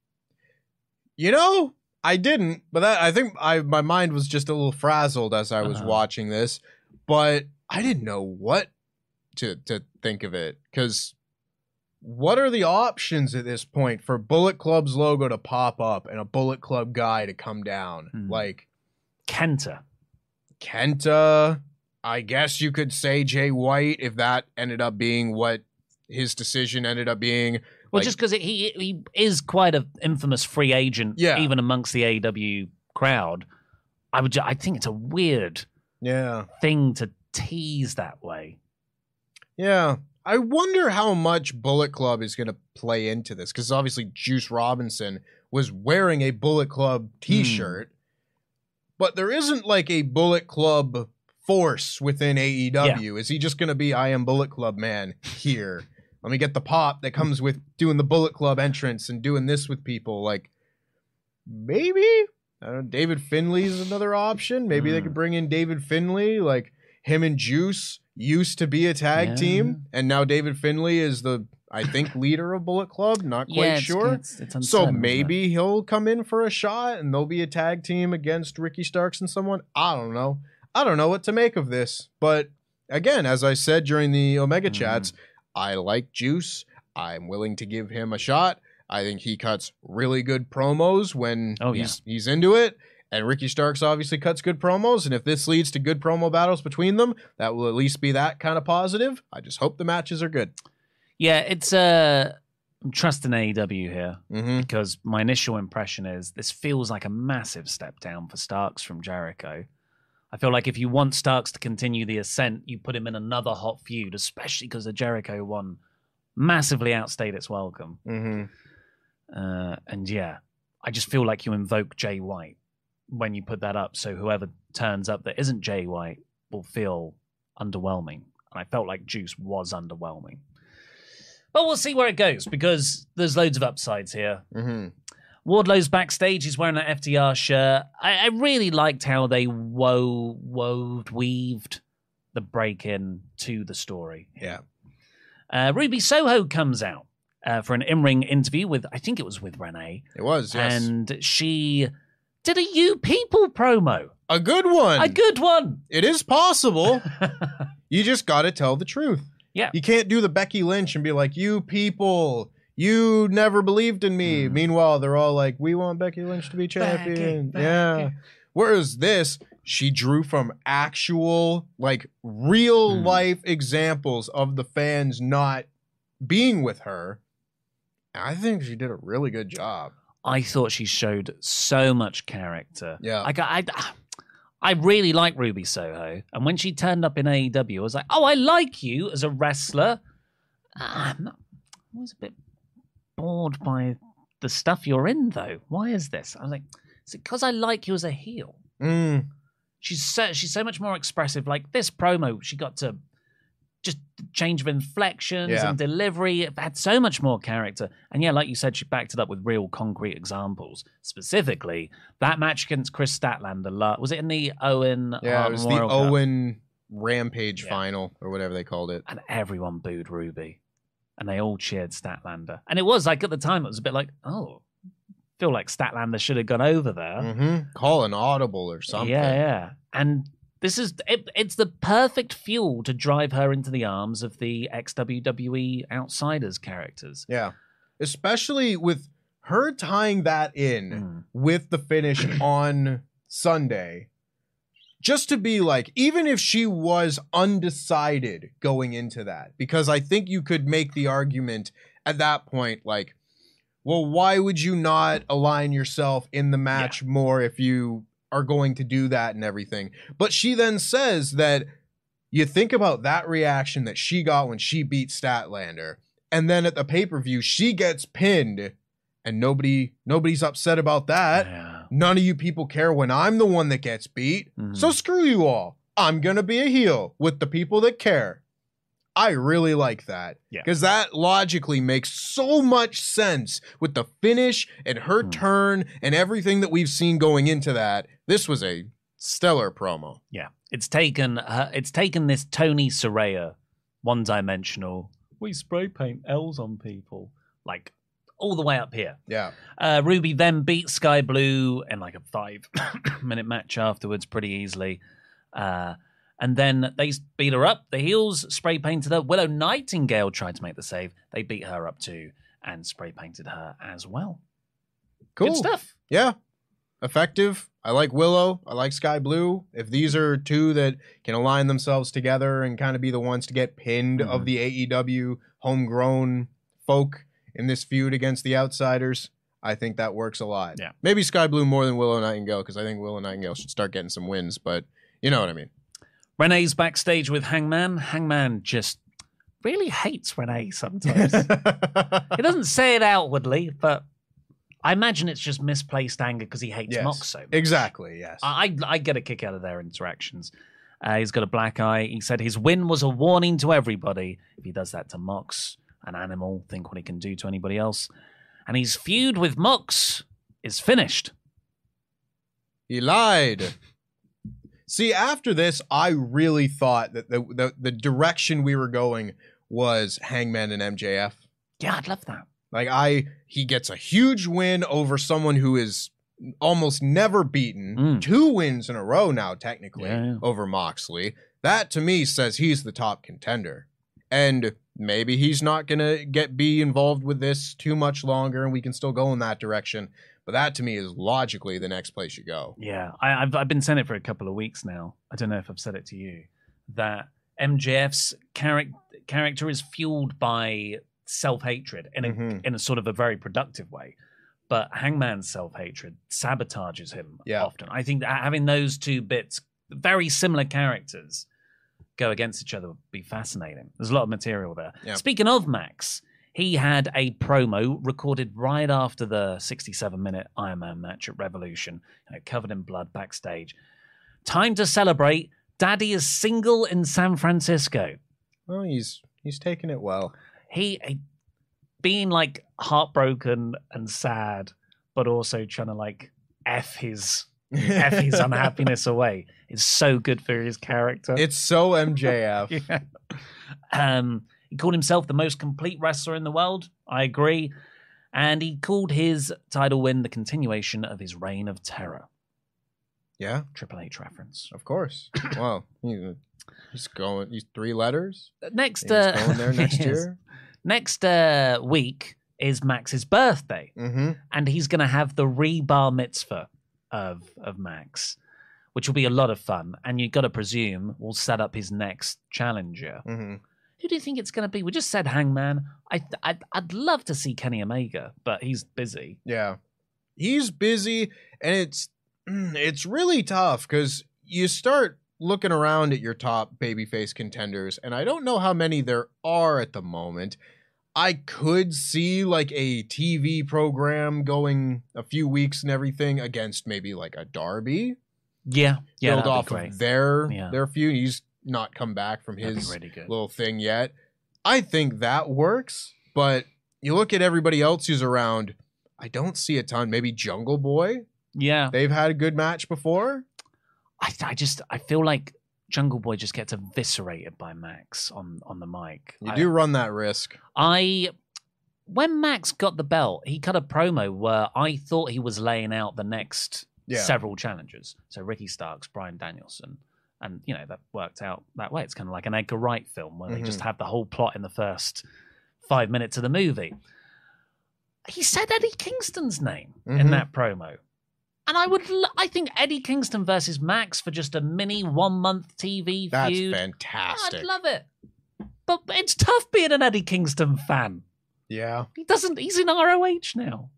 E: You know, I didn't, but that, I think I my mind was just a little frazzled as I was
D: Uh-huh.
E: watching this, but I didn't know what to to think of it, because what are the options at this point for Bullet Club's logo to pop up and a Bullet Club guy to come down?
D: Hmm.
E: Like
D: Kenta.
E: Kenta, I guess you could say Jay White if that ended up being what his decision ended up being.
D: Well,
E: Like-
D: just because he he is quite an infamous free agent,
E: Yeah.
D: even amongst the A E W crowd. I would, ju- I think it's a weird
E: Yeah.
D: thing to tease that way.
E: Yeah. I wonder how much Bullet Club is going to play into this, because obviously Juice Robinson was wearing a Bullet Club t-shirt, but there isn't like a Bullet Club force within A E W. Is he just going to be I am Bullet Club man here? Let me get the pop that comes with doing the Bullet Club entrance and doing this with people. Like, maybe I don't know, David Finley's another option. Maybe they
D: Mm.
E: could bring in David Finley. Like, him and Juice used to be a tag
D: Yeah.
E: team, and now David Finley is the, I think, leader of Bullet Club. Not quite
D: yeah, it's,
E: sure.
D: It's, it's uncertain,
E: So
D: isn't it?
E: maybe he'll come in for a shot, and they'll be a tag team against Ricky Starks and someone. I don't know. I don't know what to make of this. But again, as I said during the Omega
D: Mm.
E: chats, I like Juice. I'm willing to give him a shot. I think he cuts really good promos when
D: Oh, yeah.
E: he's he's into it. And Ricky Starks obviously cuts good promos. And if this leads to good promo battles between them, that will at least be that kind of positive. I just hope the matches are good.
D: Yeah, it's uh, I'm trusting A E W here
E: Mm-hmm.
D: because my initial impression is this feels like a massive step down for Starks from Jericho. I feel like if you want Starks to continue the ascent, you put him in another hot feud, especially because the Jericho one massively outstayed its welcome.
E: Mm-hmm.
D: Uh, and yeah, I just feel like you invoke Jay White when you put that up. So whoever turns up that isn't Jay White will feel underwhelming. And I felt like Juice was underwhelming. But we'll see where it goes, because there's loads of upsides here.
E: Mm-hmm.
D: Wardlow's backstage. He's wearing an F D R shirt. I, I really liked how they wo- wove, weaved the break-in to the story.
E: Yeah.
D: Uh, Ruby Soho comes out uh, for an in-ring interview with, I think it was with Renee.
E: It was, yes.
D: And she did a You People promo.
E: A good one.
D: A good one.
E: It is possible. You just got to tell the truth.
D: Yeah.
E: You can't do the Becky Lynch and be like, you people, you never believed in me. Mm. Meanwhile, they're all like, we want Becky Lynch to be champion. Becky, yeah. Becky. Whereas this, she drew from actual, like, real mm. life examples of the fans not being with her. I think she did a really good job.
D: I thought she showed so much character.
E: Yeah.
D: I got, I, I really like Ruby Soho. And when she turned up in A E W, I was like, oh, I like you as a wrestler. Uh, I'm not, I was a bit bored by the stuff you're in, though. Why is this? I was like, is it because I like you as a heel?
E: Mm.
D: She's so, she's so much more expressive. Like this promo, she got to just change of inflections
E: yeah.
D: and delivery. It had so much more character. And yeah, like you said, she backed it up with real concrete examples. Specifically, that match against Chris Statlander. Was it in the Owen
E: Yeah,
D: Hart
E: it was
D: Memorial
E: the
D: Cup?
E: Owen Rampage
D: Yeah.
E: final, or whatever they called it.
D: And everyone booed Ruby. And they all cheered Statlander. And it was like, at the time, it was a bit like, oh, I feel like Statlander should have gone over there.
E: Mm-hmm. Call an audible or something.
D: Yeah, yeah. And this is, it, it's the perfect fuel to drive her into the arms of the ex-W W E Outsiders characters.
E: Yeah. Especially with her tying that in mm. with the finish on Sunday. Just to be like, even if she was undecided going into that, because I think you could make the argument at that point, like, well, why would you not align yourself in the match yeah. more if you are going to do that and everything? But she then says that you think about that reaction that she got when she beat Statlander, and then at the pay-per-view, she gets pinned, and nobody nobody's upset about that.
D: Yeah.
E: None of you people care when I'm the one that gets beat. Mm-hmm. So screw you all. I'm going to be a heel with the people that care. I really like that. Because yeah. that logically makes so much sense with the finish and her mm. turn and everything that we've seen going into that. This was a stellar promo.
D: Yeah. It's taken uh, it's taken this Tony Saraya one-dimensional, we spray paint L's on people, like all the way up here.
E: Yeah.
D: Uh, Ruby then beat Sky Blue in like a five-minute match afterwards pretty easily. Uh And then they beat her up. The heels spray painted her. Willow Nightingale tried to make the save. They beat her up too and spray painted her as well.
E: Cool.
D: Good stuff.
E: Yeah. Effective. I like Willow. I like Sky Blue. If these are two that can align themselves together and kind of be the ones to get pinned mm-hmm. of the A E W homegrown folk in this feud against the Outsiders, I think that works a lot.
D: Yeah.
E: Maybe Sky Blue more than Willow Nightingale, because I think Willow Nightingale should start getting some wins, but you know what I mean.
D: Renee's backstage with Hangman. Hangman just really hates Renee sometimes. He doesn't say it outwardly, but I imagine it's just misplaced anger because he hates
E: yes,
D: Mox so much.
E: Exactly, yes.
D: I, I get a kick out of their interactions. Uh, he's got a black eye. He said his win was a warning to everybody. If he does that to Mox, an animal, think what he can do to anybody else. And his feud with Mox is finished.
E: He lied. See, after this, I really thought that the, the the direction we were going was Hangman and M J F.
D: Yeah, I'd love that.
E: Like, I, he gets a huge win over someone who is almost never beaten. Mm. Two wins in a row now, technically, yeah, yeah. over Moxley. That, to me, says he's the top contender. And maybe he's not going to get be involved with this too much longer, and we can still go in that direction. But that, to me, is logically the next place you go.
D: Yeah, I, I've I've been saying it for a couple of weeks now. I don't know if I've said it to you. That M J F's charac- character is fueled by self-hatred in a, mm-hmm. in a sort of a very productive way. But Hangman's self-hatred sabotages him
E: yeah.
D: often. I think that having those two bits, very similar characters, go against each other would be fascinating. There's a lot of material there.
E: Yeah.
D: Speaking of Max, he had a promo recorded right after the sixty-seven minute Iron Man match at Revolution, you know, covered in blood backstage. Time to celebrate. Daddy is single in San Francisco.
E: Well, he's he's taking it well.
D: He, he being like heartbroken and sad, but also trying to like F his F his unhappiness away. It's so good for his character.
E: It's so M J F.
D: Yeah. Um, he called himself the most complete wrestler in the world. I agree. And he called his title win the continuation of his reign of terror.
E: Yeah.
D: Triple H reference.
E: Of course. Well, he, he's going, he's three letters.
D: Next,
E: He's
D: uh,
E: going there next
D: yes.
E: year.
D: Next uh, week is Max's birthday.
E: Mm-hmm.
D: And he's going to have the re-bar mitzvah of, of Max, which will be a lot of fun. And you've got to presume will set up his next challenger.
E: Mm-hmm.
D: Who do you think it's going to be? We just said Hangman. I, I'd, I'd love to see Kenny Omega, but he's busy.
E: Yeah. He's busy, and it's it's really tough because you start looking around at your top babyface contenders, and I don't know how many there are at the moment. I could see like a T V program going a few weeks and everything against maybe like a Darby.
D: Yeah, yeah,
E: build
D: that'd
E: off
D: be great.
E: of their
D: Yeah.
E: their feud. He's not come back from
D: That'd be
E: his
D: really good.
E: little thing yet. I think that works, but you look at everybody else who's around. I don't see a ton. Maybe Jungle Boy.
D: Yeah,
E: They've had a good match before.
D: I, I just I feel like Jungle Boy just gets eviscerated by Max on on the mic.
E: You
D: I,
E: do run that risk.
D: I when Max got the belt, he cut a promo where I thought he was laying out the next
E: Yeah.
D: several challengers. So Ricky Starks, Bryan Danielson. And, you know, that worked out that way. It's kind of like an Edgar Wright film where
E: Mhm.
D: they just have the whole plot in the first five minutes of the movie. He said Eddie Kingston's name in
E: Mhm.
D: that promo. And I would, l- I think Eddie Kingston versus Max for just a mini one month T V
E: That's
D: feud.
E: fantastic.
D: I'd love it. But it's tough being an Eddie Kingston fan.
E: Yeah.
D: He doesn't, he's in R O H now.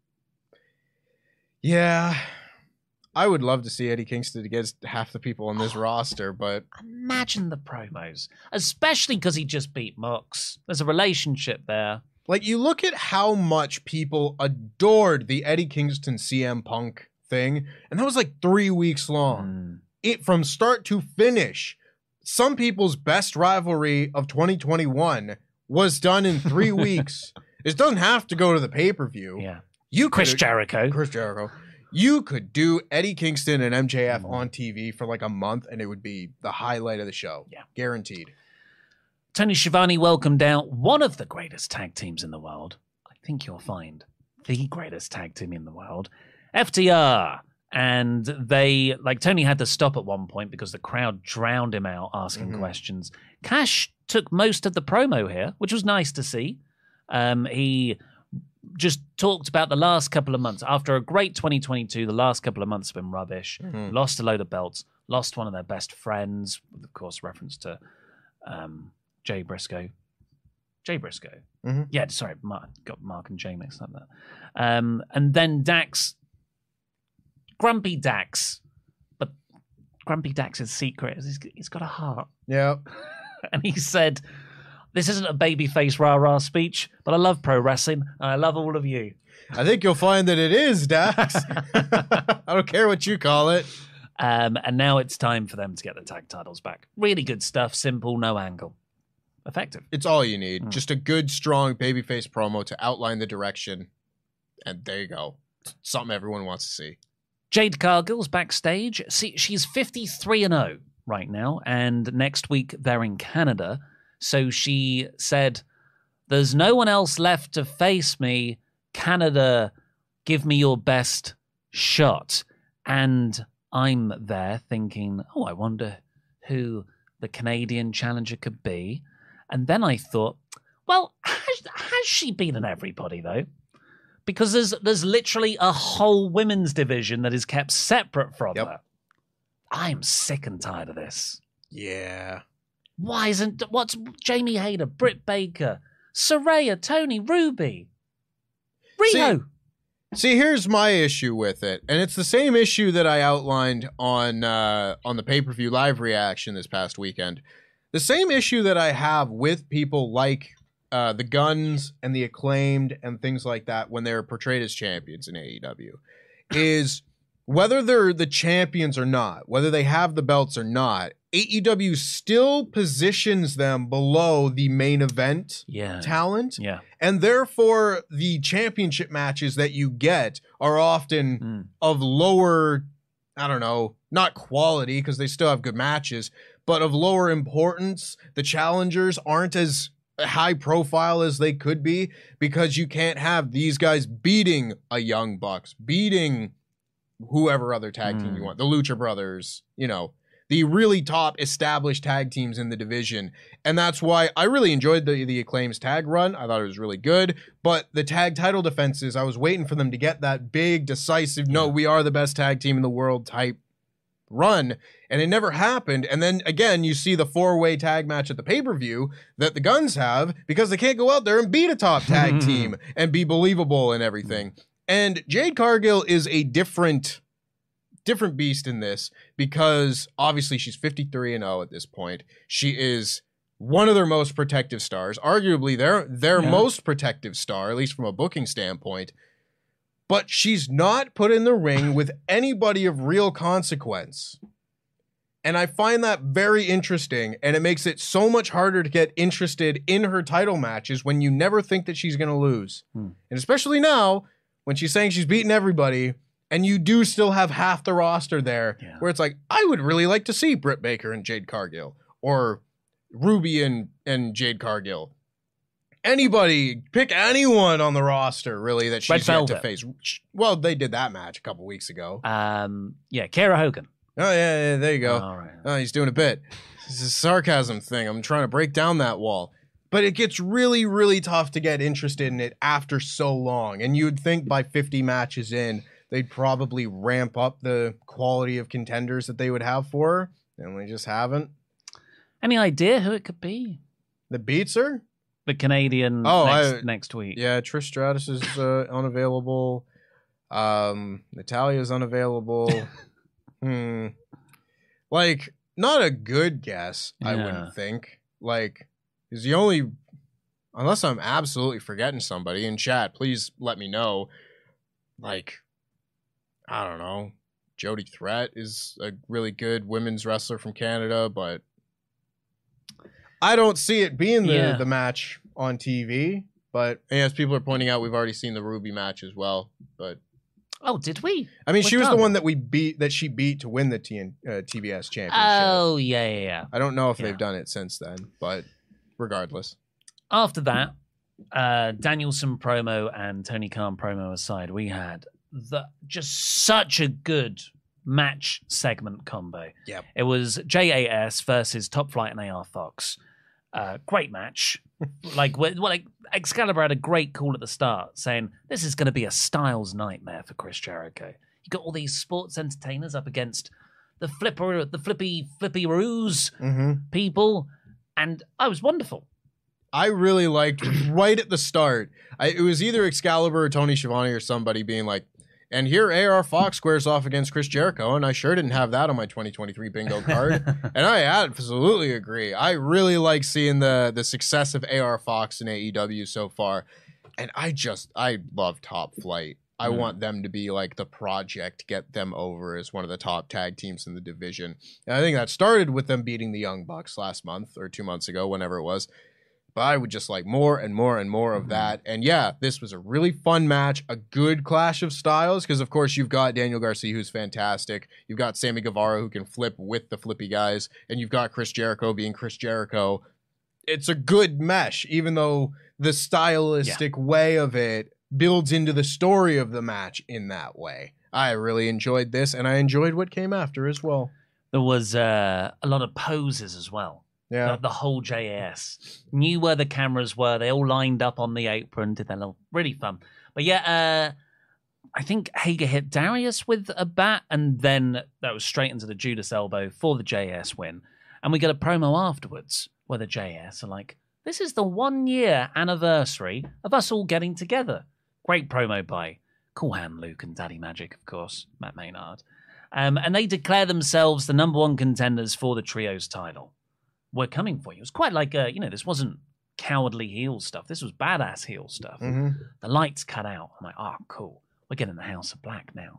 E: Yeah. I would love to see Eddie Kingston against half the people on this roster, but
D: Imagine the promos, especially because he just beat Mox. There's a relationship there.
E: like you look at how much people adored the Eddie Kingston C M Punk thing, and that was like three weeks long.
D: Mm.
E: It from start to finish. Some people's best rivalry of twenty twenty-one was done in three weeks. It doesn't have to go to the pay-per-view.
D: Yeah.
E: You
D: Chris
E: could-
D: Jericho.
E: Chris Jericho. You could do Eddie Kingston and M J F
D: Mm.
E: on T V for like a month, and it would be the highlight of the show.
D: Yeah.
E: Guaranteed.
D: Tony Schiavone welcomed out one of the greatest tag teams in the world. I think you'll find the greatest tag team in the world, F T R. And they, like, Tony had to stop at one point because the crowd drowned him out asking
E: Mhm.
D: questions. Cash took most of the promo here, which was nice to see. Um, he just talked about the last couple of months. After a great twenty twenty-two, the last couple of months have been rubbish.
E: Mhm.
D: Lost a load of belts, lost one of their best friends, with, of course, reference to um, Jay Briscoe. Jay Briscoe.
E: Mhm.
D: Yeah, sorry, Mark, got Mark and Jay mixed up there. Um, and then Dax, Grumpy Dax, but Grumpy Dax's secret is he's, he's got a heart.
E: Yeah.
D: And he said, this isn't a babyface rah-rah speech, but I love pro wrestling, and I love all of you.
E: I think you'll find that it is, Dax. I don't care what you call it.
D: Um, and now it's time for them to get the tag titles back. Really good stuff, simple, no angle. Effective.
E: It's all you need.
D: Mm.
E: Just a good, strong babyface promo to outline the direction. And there you go. Something everyone wants to see.
D: Jade Cargill's backstage. See, she's fifty-three and oh right now, and next week they're in Canada. So she said, there's no one else left to face me. Canada, give me your best shot. And I'm there thinking, oh, I wonder who the Canadian challenger could be. And then I thought, well, has, has she beaten everybody, though? Because there's there's literally a whole women's division that is kept separate from
E: Yep.
D: her. I'm sick and tired of this.
E: Yeah.
D: Why isn't what's Jamie Hayter, Britt Baker, Saraya, Tony, Ruby, Riho?
E: See, here's my issue with it. And it's the same issue that I outlined on uh, on the pay-per-view live reaction this past weekend. The same issue that I have with people like uh, the Guns and the Acclaimed and things like that when they're portrayed as champions in A E W is whether they're the champions or not, whether they have the belts or not, A E W still positions them below the main event
D: yeah.
E: talent.
D: Yeah.
E: And therefore, the championship matches that you get are often
D: Mm.
E: of lower, I don't know, not quality because they still have good matches, but of lower importance. The challengers aren't as high profile as they could be because you can't have these guys beating a Young Bucks, beating whoever other tag team
D: Mm.
E: you want, the Lucha Brothers, you know, the really top established tag teams in the division. And that's why I really enjoyed the, the Acclaim's tag run. I thought it was really good. But the tag title defenses, I was waiting for them to get that big, decisive, no, we are the best tag team in the world type run. And it never happened. And then again, you see the four-way tag match at the pay-per-view that the Guns have because they can't go out there and beat a top tag team and be believable and everything. And Jade Cargill is a different different beast in this because obviously she's fifty-three and oh at this point. She is one of their most protective stars, arguably their their
D: Yeah.
E: most protective star, at least from a booking standpoint. But she's not put in the ring with anybody of real consequence. And I find that very interesting, and it makes it so much harder to get interested in her title matches when you never think that she's going to lose.
D: Hmm.
E: And especially now, when she's saying she's beaten everybody, and you do still have half the roster there,
D: Yeah.
E: where it's like, I would really like to see Britt Baker and Jade Cargill, or Ruby and, and Jade Cargill. Anybody, pick anyone on the roster, really, that
D: Red
E: she's yet to
D: Velvet.
E: face. Well, they did that match a couple weeks ago.
D: Um, yeah, Kara Hogan.
E: Oh, yeah, yeah, there you go.
D: All right.
E: Oh, he's doing a bit. It's a sarcasm thing. I'm trying to break down that wall. But it gets really, really tough to get interested in it after so long. And you'd think by fifty matches in, they'd probably ramp up the quality of contenders that they would have for her. And they just haven't.
D: Any idea who it could be?
E: The beats her?
D: The Canadian
E: Oh,
D: next,
E: I-
D: next week.
E: Yeah, Trish Stratus is uh, unavailable. Um, Natalia's unavailable. hmm. Like, not a good guess, I
D: Yeah.
E: wouldn't think. Like, is the only, unless I'm absolutely forgetting somebody in chat, please let me know. Like, I don't know. Jody Threat is a really good women's wrestler from Canada, but I don't see it being the,
D: Yeah.
E: the match on T V. But as people are pointing out, we've already seen the Ruby match as well. But
D: Oh, did we?
E: I mean,
D: With
E: she was the
D: Cargill?
E: one that we beat, that she beat to win the T N, uh, T B S championship.
D: Oh, yeah, yeah, yeah.
E: I don't know if
D: Yeah.
E: they've done it since then, but regardless.
D: After that, uh, Danielson promo and Tony Khan promo aside, we had the just such a good match segment combo.
E: Yep.
D: It was J A S versus Top Flight and A R Fox. Uh, great match. like, well, like Excalibur had a great call at the start saying this is going to be a Styles nightmare for Chris Jericho. You got all these sports entertainers up against the flipper, the flippy, flippy roos
E: Mm-hmm.
D: people, and I was wonderful.
E: I really liked right at the start. I, it was either Excalibur or Tony Schiavone or somebody being like, and here A R Fox squares off against Chris Jericho, and I sure didn't have that on my twenty twenty-three bingo card. And I absolutely agree. I really like seeing the the success of A R Fox in A E W so far. And I just, I love Top Flight. I
D: Mm.
E: want them to be like the project, get them over as one of the top tag teams in the division. And I think that started with them beating the Young Bucks last month or two months ago, whenever it was. But I would just like more and more and more of that. And yeah, this was a really fun match, a good clash of styles, because of course you've got Daniel Garcia, who's fantastic. You've got Sammy Guevara, who can flip with the flippy guys. And you've got Chris Jericho being Chris Jericho. It's a good mesh, even though the stylistic way of it builds into the story of the match in that way. I really enjoyed this, and I enjoyed what came after as well.
D: There was uh, a lot of poses as well.
E: Yeah.
D: The, the whole J A S knew where the cameras were. They all lined up on the apron, did their little, really fun. But yeah, uh, I think Hager hit Darius with a bat, and then that was straight into the Judas elbow for the J A S win. And we get a promo afterwards where the J A S are like, this is the one year anniversary of us all getting together. Great promo by Cool Hand Luke and Daddy Magic, of course, Matt Maynard. Um, and they declare themselves the number one contenders for the Trios title. We're coming for you. It was quite like, uh, you know, this wasn't cowardly heel stuff. This was badass heel stuff.
E: Mm-hmm.
D: The lights cut out. I'm like, oh, cool. We're getting the House of Black now.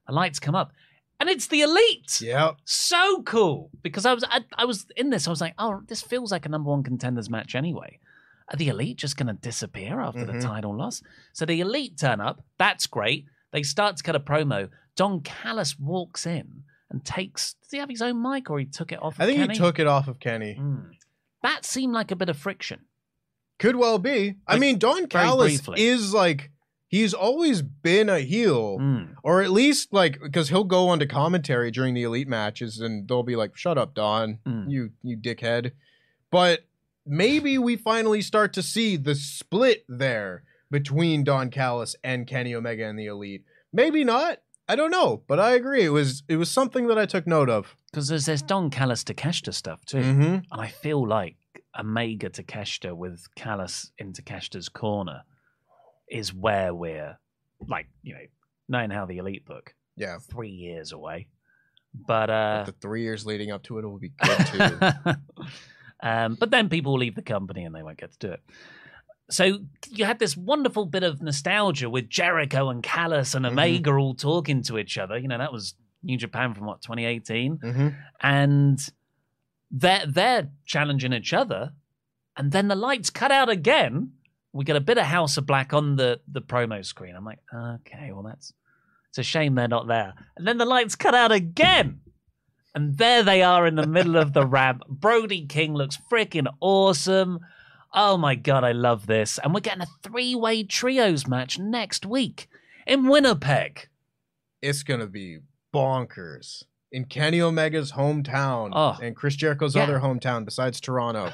D: The lights come up, and it's the Elite.
E: Yep.
D: So cool. Because I was I, I was in this, I was like, oh, this feels like a number one contenders match anyway. Are the Elite just going to disappear after
E: Mm-hmm.
D: the title loss? So the Elite turn up. That's great. They start to cut a promo. Don Callis walks in and takes... Does he have his own mic, or he took it off of
E: I think
D: Kenny?
E: he took it off of Kenny.
D: Mm. That seemed like a bit of friction.
E: Could well be. I
D: Like,
E: mean, Don
D: very
E: Callis
D: briefly.
E: is like... He's always been a heel,
D: Mm.
E: or at least like, because he'll go onto commentary during the Elite matches and they'll be like, shut up, Don,
D: Mm.
E: you you dickhead. But maybe we finally start to see the split there between Don Callis and Kenny Omega and the Elite. Maybe not. I don't know, but I agree. It was it was something that I took note of.
D: Because there's this Don Callis Takeshita stuff too.
E: Mm-hmm.
D: And I feel like Omega Takeshita with Callis in Takeshita's corner is where we're, like, you know, knowing how the Elite book,
E: Yeah.
D: three years away. But, uh...
E: The three years leading up to it will be good too.
D: um, but then people will leave the company and they won't get to do it. So you had this wonderful bit of nostalgia with Jericho and Callis and Omega all talking to each other. You know, that was New Japan from, what, twenty eighteen?
E: Mm-hmm.
D: And they're, they're challenging each other. And then the lights cut out again. We get a bit of House of Black on the, the promo screen. I'm like, okay, well, that's... It's a shame they're not there. And then the lights cut out again. And there they are in the middle of the ramp. Brody King looks freaking awesome. Oh my God, I love this. And we're getting a three-way trios match next week in Winnipeg.
E: It's going to be bonkers. In Kenny Omega's hometown
D: Oh.
E: and Chris Jericho's
D: Yeah.
E: other hometown besides Toronto.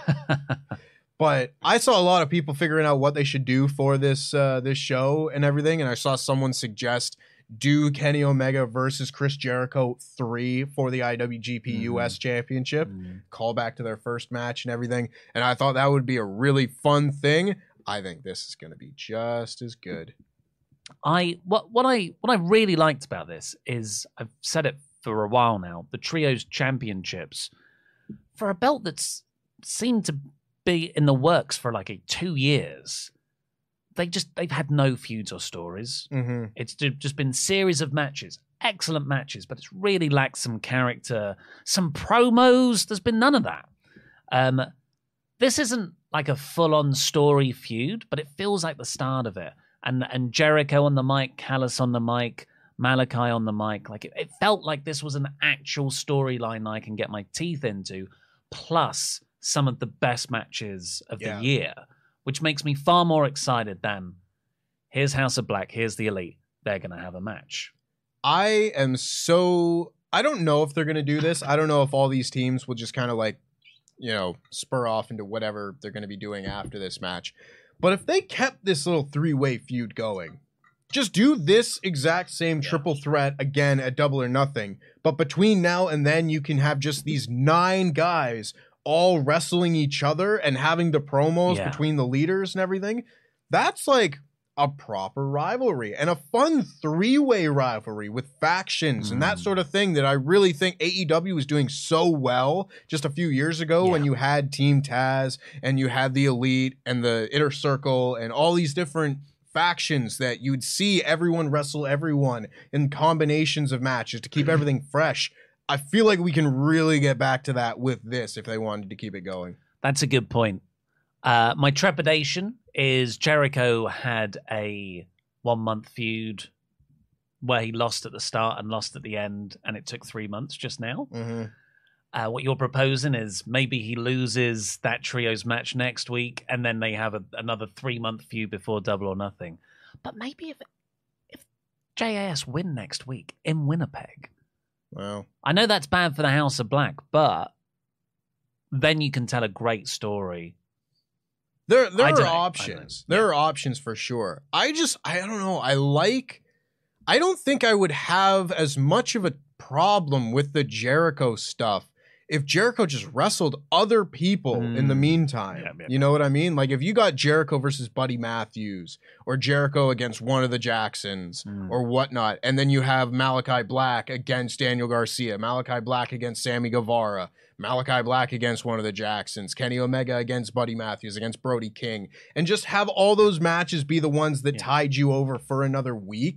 E: But I saw a lot of people figuring out what they should do for this uh, this show and everything. And I saw someone suggest do Kenny Omega versus Chris Jericho three for the I W G P U S Championship. Call back to their first match and everything. And I thought that would be a really fun thing. I think this is going to be just as good.
D: I what what I what I really liked about this is, I've said it for a while now, the trios championships for a belt that's seemed to be in the works for like a two years. They just they've had no feuds or stories.
E: Mm-hmm.
D: It's ju- just been series of matches, excellent matches, but it's really lacked some character, some promos. There's been none of that. Um, this isn't like a full-on story feud, but it feels like the start of it. And and Jericho on the mic, Callis on the mic, Malachi on the mic. Like it, it felt like this was an actual storyline I can get my teeth into, plus some of the best matches of
E: Yeah.
D: the year, which makes me far more excited than here's House of Black, here's the Elite. They're going to have a match.
E: I am so... I don't know if they're going to do this. I don't know if all these teams will just kind of like, you know, spur off into whatever they're going to be doing after this match. But if they kept this little three-way feud going, just do this exact same triple threat again at Double or Nothing. But between now and then, you can have just these nine guys all wrestling each other and having the promos
D: Yeah.
E: between the leaders and everything. That's like a proper rivalry and a fun three-way rivalry with factions and that sort of thing that I really think A E W was doing so well just a few years ago when
D: Yeah.
E: you had Team Taz and you had the Elite and the Inner Circle and all these different factions that you'd see everyone wrestle everyone in combinations of matches to keep everything fresh. I feel like we can really get back to that with this if they wanted to keep it going.
D: That's a good point. Uh, my trepidation is Jericho had a one-month feud where he lost at the start and lost at the end, and it took three months just now.
E: Mm-hmm.
D: Uh, what you're proposing is maybe he loses that trios match next week, and then they have a, another three-month feud before Double or Nothing. But maybe if if J A S win next week in Winnipeg,
E: Well,
D: I know that's bad for the House of Black, but then you can tell a great story.
E: There, there
D: I
E: are
D: don't know. I
E: options.
D: don't know.
E: There are options for sure. I just, I don't know. I like, I don't think I would have as much of a problem with the Jericho stuff if Jericho just wrestled other people in the
D: Mm.
E: meantime.
D: Yeah, yeah,
E: you know what I mean? Like if you got Jericho versus Buddy Matthews or Jericho against one of the Jacksons
D: Mm.
E: or whatnot, and then you have Malachi Black against Daniel Garcia, Malachi Black against Sammy Guevara, Malachi Black against one of the Jacksons, Kenny Omega against Buddy Matthews, against Brody King, and just have all those matches be the ones that
D: Yeah.
E: tied you over for another week.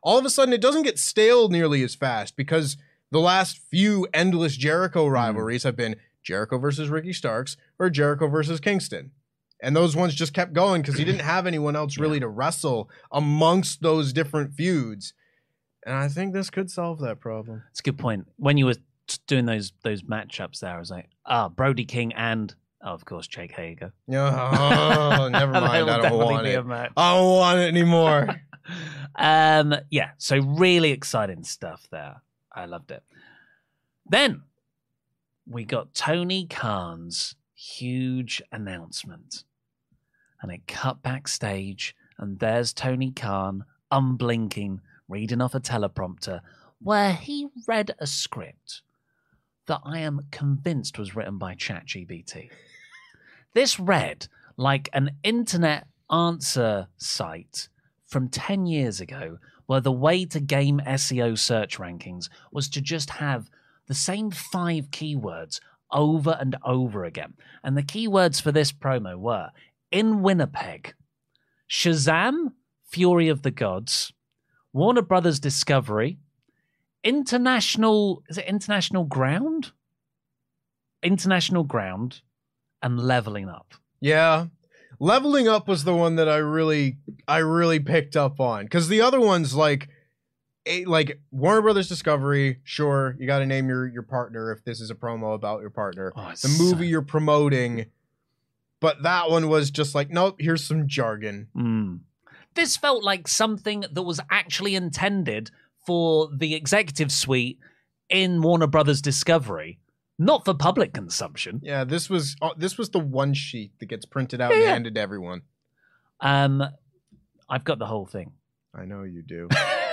E: all of a sudden it doesn't get stale nearly as fast because the last few endless Jericho rivalries mm. have been Jericho versus Ricky Starks or Jericho versus Kingston. And those ones just kept going because he didn't have anyone else really yeah. to wrestle amongst those different feuds. And I think this could solve that problem.
D: It's a good point. When you were doing those those matchups there, I was like, ah, Brody King and, oh, of course, Jake Hager.
E: Oh, never mind. I don't want it. I don't want it anymore.
D: um, yeah, so really exciting stuff there. I loved it. Then we got Tony Khan's huge announcement. And it cut backstage, and there's Tony Khan, unblinking, reading off a teleprompter, where he read a script that I am convinced was written by ChatGPT. This read like an internet answer site from ten years ago, where the way to game S E O search rankings was to just have the same five keywords over and over again. And the keywords for this promo were In Winnipeg, Shazam, Fury of the Gods, Warner Brothers Discovery, International, is it International Ground? International Ground, and Leveling Up.
E: Yeah. Leveling Up was the one that I really, I really picked up on. Because the other ones, like, a, like Warner Brothers Discovery, sure, you got to name your, your partner if this is a promo about your partner. Oh, the movie so... you're promoting. But that one was just like, nope, here's some jargon.
D: Mm. This felt like something that was actually intended for the executive suite in Warner Brothers Discovery, not for public consumption.
E: Yeah, this was uh, this was the one sheet that gets printed out yeah. and handed to everyone.
D: Um, I've got the whole thing.
E: I know you do.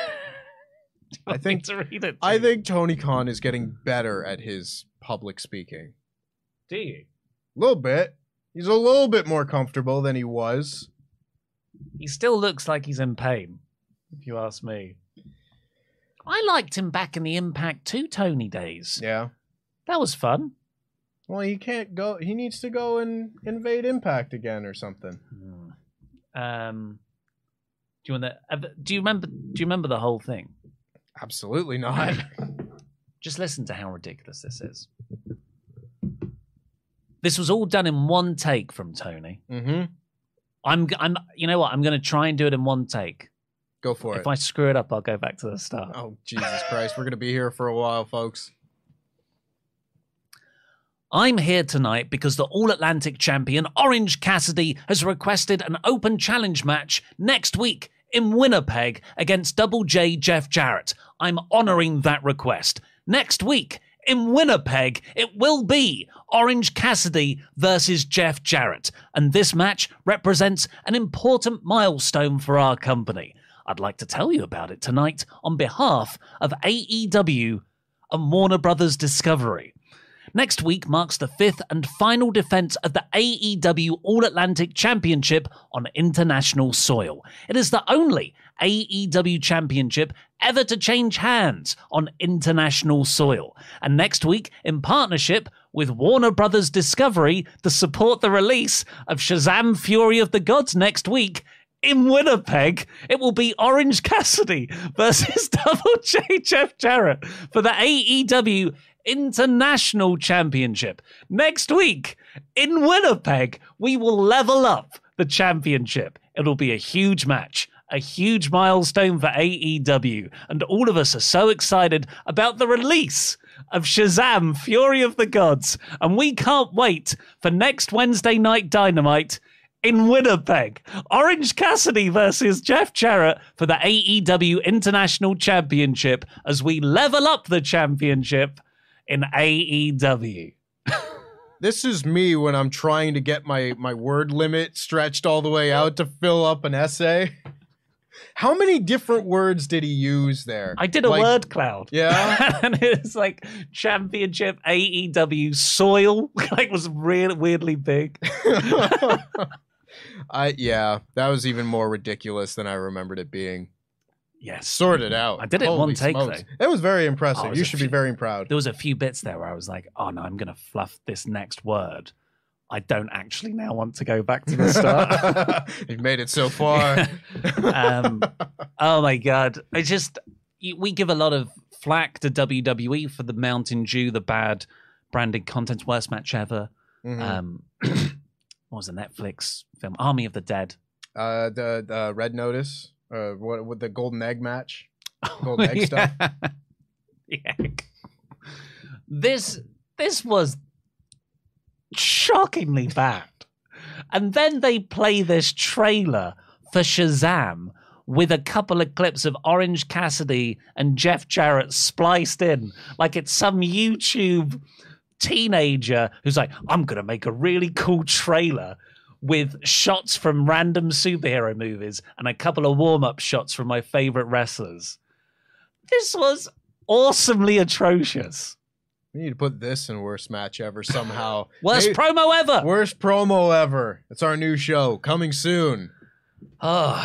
D: do I think to read it.
E: I think Tony Khan is getting better at his public speaking.
D: Do you?
E: A little bit. He's a little bit more comfortable than he was.
D: He still looks like he's in pain, if you ask me. I liked him back in the Impact two Tony days.
E: Yeah.
D: That was fun.
E: Well, he can't go. He needs to go and invade Impact again or something.
D: Um, do you want to? Do you remember? Do you remember the whole thing?
E: Absolutely not.
D: Just listen to how ridiculous this is. This was all done in one take from Tony.
E: Mm-hmm.
D: I'm. I'm. You know what? I'm going to try and do it in one take.
E: Go for
D: if
E: it.
D: If I screw it up, I'll go back to the start.
E: Oh, Jesus Christ. We're going to be here for a while, folks.
D: I'm here tonight because the All-Atlantic champion, Orange Cassidy, has requested an open challenge match next week in Winnipeg against Double J Jeff Jarrett. I'm honoring that request. Next week in Winnipeg, it will be Orange Cassidy versus Jeff Jarrett. And this match represents an important milestone for our company. I'd like to tell you about it tonight on behalf of A E W and Warner Brothers Discovery. Next week marks the fifth and final defense of the A E W All-Atlantic Championship on international soil. It is the only A E W championship ever to change hands on international soil. And next week, in partnership with Warner Brothers Discovery to support the release of Shazam! Fury of the Gods next week, in Winnipeg, it will be Orange Cassidy versus Double J Jeff Jarrett for the A E W International Championship. Next week, in Winnipeg, we will level up the championship. It'll be a huge match, a huge milestone for A E W, and all of us are so excited about the release of Shazam! Fury of the Gods, and we can't wait for next Wednesday Night Dynamite in Winnipeg. Orange Cassidy versus Jeff Jarrett for the A E W International Championship as we level up the championship in A E W.
E: This is me when I'm trying to get my, my word limit stretched all the way out to fill up an essay. How many different words did he use there?
D: I did a like, word cloud.
E: Yeah.
D: And it's like championship, A E W, soil. Like was really weirdly big.
E: I yeah, that was even more ridiculous than I remembered it being.
D: Yes.
E: Sorted out.
D: I did it in one take,
E: smokes.
D: though.
E: It was very impressive.
D: Oh,
E: you should
D: few,
E: be very proud.
D: There was a few bits there where I was like, oh, no, I'm going to fluff this next word I don't actually now want to go back to the start.
E: You've made it so far.
D: um, oh my God. It's just, we give a lot of flack to W W E for the Mountain Dew, the bad branded content, worst match ever. Mm-hmm. Um, what was the Netflix film? Army of the Dead.
E: Uh, the, the Red Notice, uh, what with the Golden Egg match, Golden Egg yeah. stuff.
D: Yeah. This, this was shockingly bad. And then they play this trailer for Shazam with a couple of clips of Orange Cassidy and Jeff Jarrett spliced in like it's some YouTube teenager who's like, I'm going to make a really cool trailer with shots from random superhero movies and a couple of warm-up shots from my favorite wrestlers. This was awesomely atrocious.
E: We need to put this in worst match ever somehow.
D: Worst Maybe, promo ever.
E: Worst promo ever. It's our new show coming soon.
D: Oh,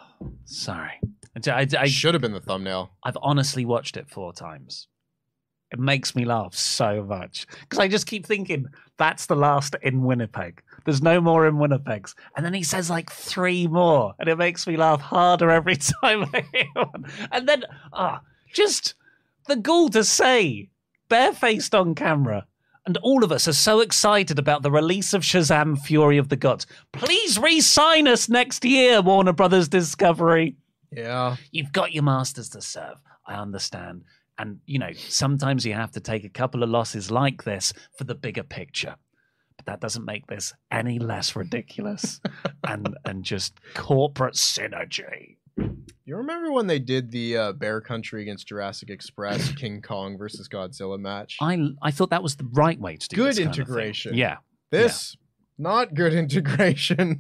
D: sorry. I, I, I
E: should have been the thumbnail.
D: I've honestly watched it four times. It makes me laugh so much because I just keep thinking that's the last in Winnipeg. There's no more in Winnipegs. And then he says like three more and it makes me laugh harder every time I hear one. And then, ah, oh, just the gall to say, barefaced on camera, and all of us are so excited about the release of Shazam Fury of the Gods. Please re-sign us next year, Warner Brothers Discovery.
E: Yeah.
D: You've got your masters to serve. I understand. And, you know, sometimes you have to take a couple of losses like this for the bigger picture. But that doesn't make this any less ridiculous and and just corporate synergy.
E: You remember when they did the uh, Bear Country against Jurassic Express King Kong versus Godzilla match?
D: I I thought that was the right way to do
E: good
D: this kind
E: integration.
D: Of thing. Yeah.
E: This, yeah. Not good integration.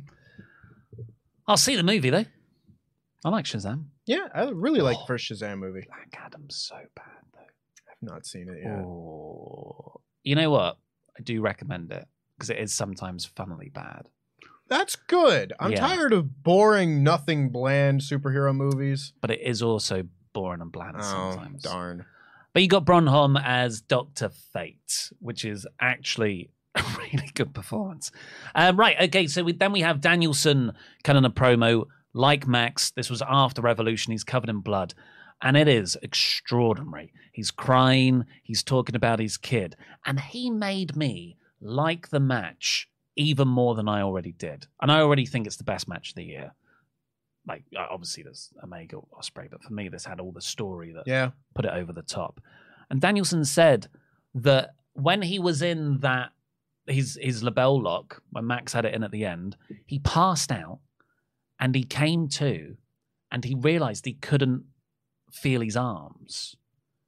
D: I'll see the movie, though. I like Shazam.
E: Yeah, I really like oh, the first Shazam movie.
D: Black Adam's so bad, though.
E: I've not seen it yet.
D: Oh. You know what? I do recommend it because it is sometimes funnily bad.
E: That's good. I'm
D: yeah.
E: tired of boring, nothing bland superhero movies.
D: But it is also boring and bland
E: oh,
D: sometimes.
E: Darn.
D: But you got Bronholm as Doctor Fate, which is actually a really good performance. Um, right, okay, so we, then we have Danielson cutting a promo like Max. This was after Revolution. He's covered in blood. And it is extraordinary. He's crying. He's talking about his kid. And he made me like the match even more than I already did. And I already think it's the best match of the year. Like, obviously, there's Omega Ospreay, but for me, this had all the story that
E: yeah.
D: put it over the top. And Danielson said that when he was in that, his, his label lock, when Max had it in at the end, he passed out and he came to and he realized he couldn't feel his arms.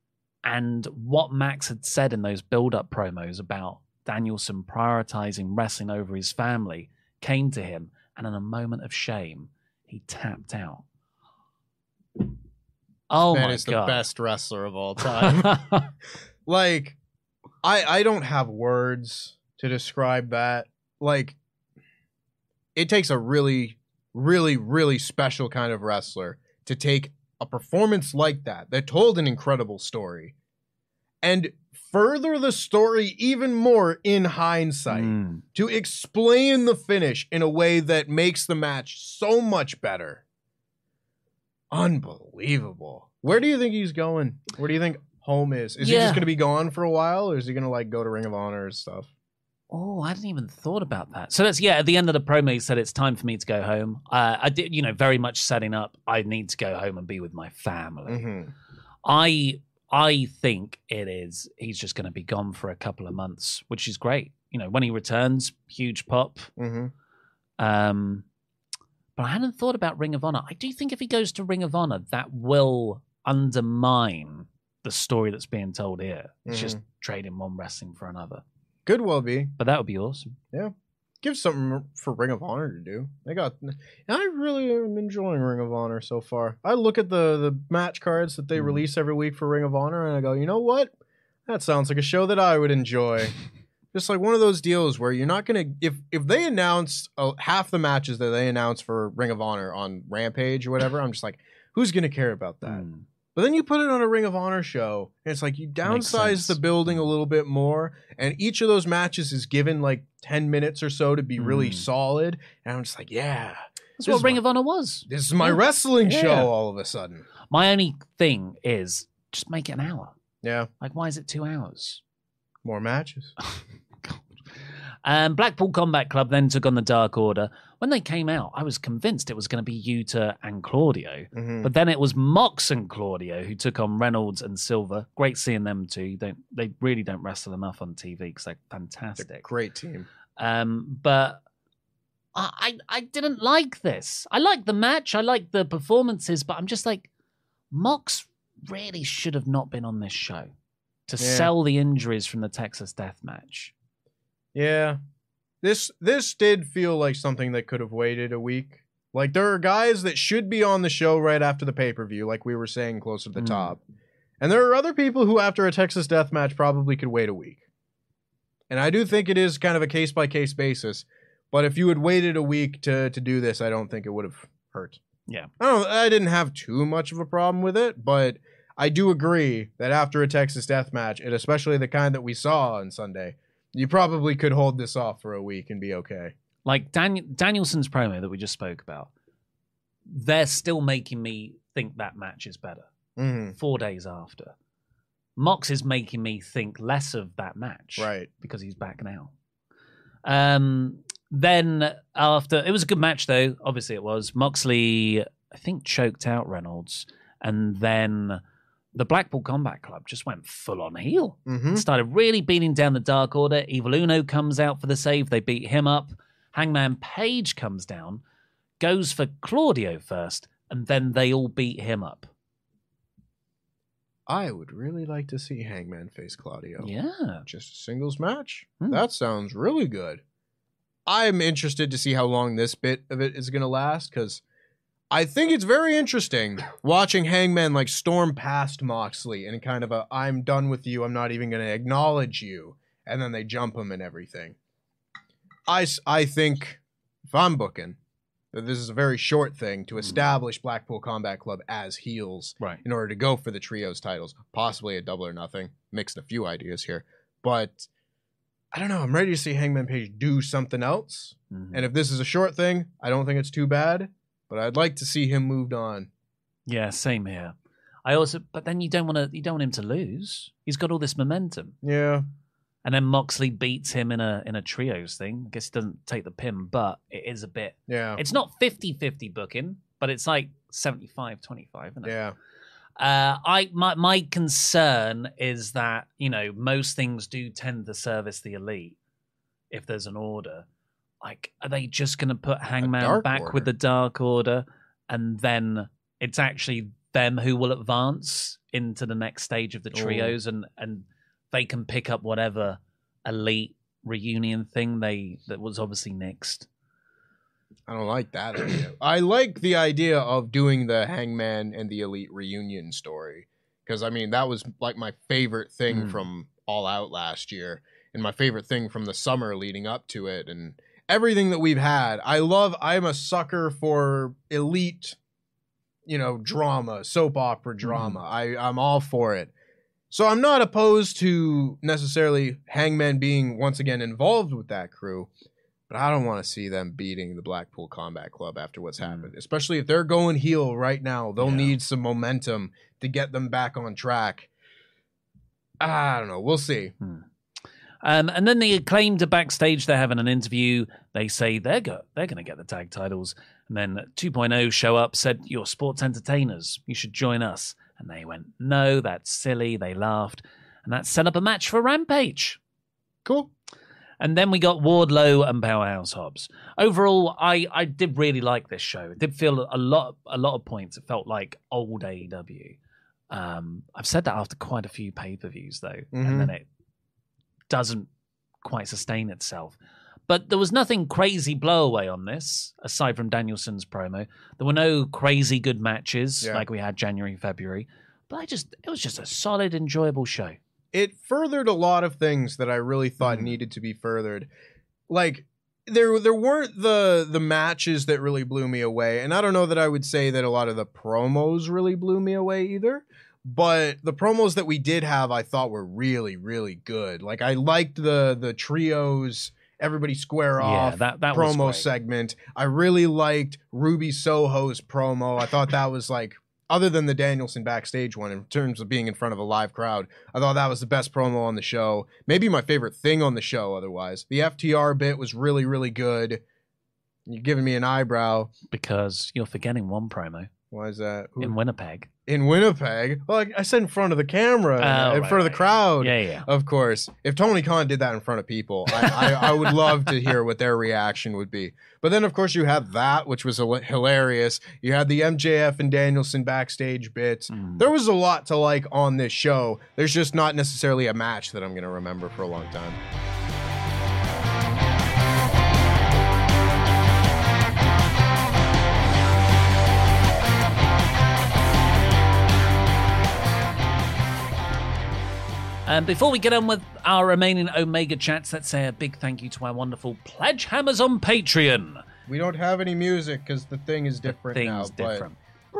D: And what Max had said in those build-up promos about Danielson prioritizing wrestling over his family came to him, and in a moment of shame, he tapped out. Oh
E: Man
D: my
E: is
D: God.
E: The best wrestler of all time. Like, I I don't have words to describe that. Like, it takes a really, really, really special kind of wrestler to take a performance like that, that told an incredible story, and further the story even more in hindsight mm. to explain the finish in a way that makes the match so much better. Unbelievable. Where do you think he's going? Where do you think home is? Is
D: yeah.
E: he just going to be gone for a while, or is he going to like go to Ring of Honor or stuff?
D: Oh, I hadn't even thought about that. So that's, yeah, at the end of the promo, he said it's time for me to go home. Uh, I did, you know, very much setting up, I need to go home and be with my family.
E: Mm-hmm.
D: I I think it is, he's just going to be gone for a couple of months, which is great. You know, when he returns, huge pop.
E: Mm-hmm.
D: Um, but I hadn't thought about Ring of Honor. I do think if he goes to Ring of Honor, that will undermine the story that's being told here. It's
E: mm-hmm.
D: just trading one wrestling for another.
E: Could well be.
D: But that would be awesome.
E: Yeah. Give something for Ring of Honor to do. They got. I really am enjoying Ring of Honor so far. I look at the, the match cards that they mm. release every week for Ring of Honor, and I go, you know what? That sounds like a show that I would enjoy. Just like one of those deals where you're not going to... If if they announce uh, half the matches that they announce for Ring of Honor on Rampage or whatever, I'm just like, who's going to care about that? Mm. But then you put it on a Ring of Honor show, and it's like you downsize the building a little bit more, and each of those matches is given like ten minutes or so to be really mm. solid. And I'm just like, yeah.
D: That's what Ring my, of Honor was.
E: This is my yeah. wrestling yeah. show all of a sudden.
D: My only thing is just make it an hour.
E: Yeah.
D: Like, why is it two hours?
E: More matches.
D: Um, Blackpool Combat Club then took on the Dark Order. When they came out, I was convinced it was going to be Yuta and Claudio. Mm-hmm. But then it was Mox and Claudio who took on Reynolds and Silver. Great seeing them two. They, they really don't wrestle enough on T V because they're fantastic.
E: They're a great team.
D: Um, but I, I I didn't like this. I liked the match. I liked the performances. But I'm just like, Mox really should have not been on this show to yeah. sell the injuries from the Texas Death Match.
E: Yeah, this this did feel like something that could have waited a week. Like, there are guys that should be on the show right after the pay-per-view, like we were saying closer to the mm. top. And there are other people who, after a Texas Death Match, probably could wait a week. And I do think it is kind of a case-by-case basis. But if you had waited a week to, to do this, I don't think it would have hurt.
D: Yeah.
E: I don't I didn't have too much of a problem with it, but I do agree that after a Texas Death Match, and especially the kind that we saw on Sunday, you probably could hold this off for a week and be okay.
D: Like Dan- Danielson's promo that we just spoke about, they're still making me think that match is better.
E: Mm-hmm.
D: Four days after. Mox is making me think less of that match.
E: Right.
D: Because he's back now. Um, then after, it was a good match though. Obviously it was. Moxley, I think, choked out Reynolds. And then the Blackpool Combat Club just went full on heel.
E: Mm-hmm.
D: Started really beating down the Dark Order. Evil Uno comes out for the save. They beat him up. Hangman Page comes down, goes for Claudio first, and then they all beat him up.
E: I would really like to see Hangman face Claudio.
D: Yeah.
E: Just a singles match.
D: Mm.
E: That sounds really good. I'm interested to see how long this bit of it is going to last, because I think it's very interesting watching Hangman like storm past Moxley and kind of a, I'm done with you, I'm not even going to acknowledge you, and then they jump him and everything. I, I think, if I'm booking, that this is a very short thing to establish Blackpool Combat Club as heels
D: right.
E: in order to go for the trios titles, possibly a double or nothing. Mixed a few ideas here, but I don't know. I'm ready to see Hangman Page do something else.
D: Mm-hmm.
E: And if this is a short thing, I don't think it's too bad, but I'd like to see him moved on.
D: Yeah, same here. I also, but then you don't want to, you don't want him to lose. He's got all this momentum.
E: Yeah.
D: And then Moxley beats him in a in a trios thing. I guess he doesn't take the pin, but it is a bit.
E: Yeah.
D: It's not fifty-fifty booking, but it's like seventy-five twenty-five, isn't it?
E: Yeah.
D: Uh, I my my concern is that, you know, most things do tend to service the elite if there's an order. Like, are they just going to put Hangman back order. with the Dark Order, and then it's actually them who will advance into the next stage of the trios, and and they can pick up whatever elite reunion thing they that was obviously nixed?
E: I don't like that idea. I like the idea of doing the Hangman and the Elite reunion story, because I mean that was like my favorite thing mm. from All Out last year, and my favorite thing from the summer leading up to it, and everything that we've had. I love. I'm a sucker for elite, you know, drama, soap opera drama. Mm. I I'm all for it. So I'm not opposed to necessarily Hangman being once again involved with that crew, but I don't want to see them beating the Blackpool Combat Club after what's mm. happened, especially if they're going heel right now. They'll yeah. need some momentum to get them back on track. I don't know. We'll see.
D: Hmm. Um, and then the Acclaimed are backstage. They're having an interview. They say they're go- they're going to get the tag titles. And then two point oh show up, said, "You're sports entertainers. You should join us." And they went, "No, that's silly." They laughed. And that set up a match for Rampage.
E: Cool.
D: And then we got Wardlow and Powerhouse Hobbs. Overall, I, I did really like this show. It did feel a lot a lot of points. It felt like old A E W. Um, I've said that after quite a few pay-per-views, though.
E: Mm-hmm.
D: And then it doesn't quite sustain itself. But there was nothing crazy blowaway on this, aside from Danielson's promo. There were no crazy good matches yeah. like we had January, February. But I just it was just a solid, enjoyable show.
E: It furthered a lot of things that I really thought mm. needed to be furthered. Like, there there weren't the the matches that really blew me away. And I don't know that I would say that a lot of the promos really blew me away either. But the promos that we did have, I thought were really, really good. Like, I liked the the trios, everybody square off
D: yeah, that, that was
E: promo
D: great.
E: segment. I really liked Ruby Soho's promo. I thought that was like, other than the Danielson backstage one, in terms of being in front of a live crowd, I thought that was the best promo on the show. Maybe my favorite thing on the show otherwise. The F T R bit was really, really good. You're giving me an eyebrow.
D: Because you're forgetting one promo.
E: Why is that? Who?
D: In Winnipeg.
E: In Winnipeg? Well, I said in front of the camera,
D: Oh,
E: in
D: right,
E: front of the
D: right.
E: crowd.
D: Yeah, yeah.
E: Of course. If Tony Khan did that in front of people, I, I, I would love to hear what their reaction would be. But then, of course, you had that, which was hila- hilarious. You had the M J F and Danielson backstage bits.
D: Mm.
E: There was a lot to like on this show. There's just not necessarily a match that I'm going to remember for a long time.
D: Um, before we get on with our remaining Omega chats, let's say a big thank you to our wonderful pledge hammers on Patreon.
E: We don't have any music because the thing is different now.
D: Things different.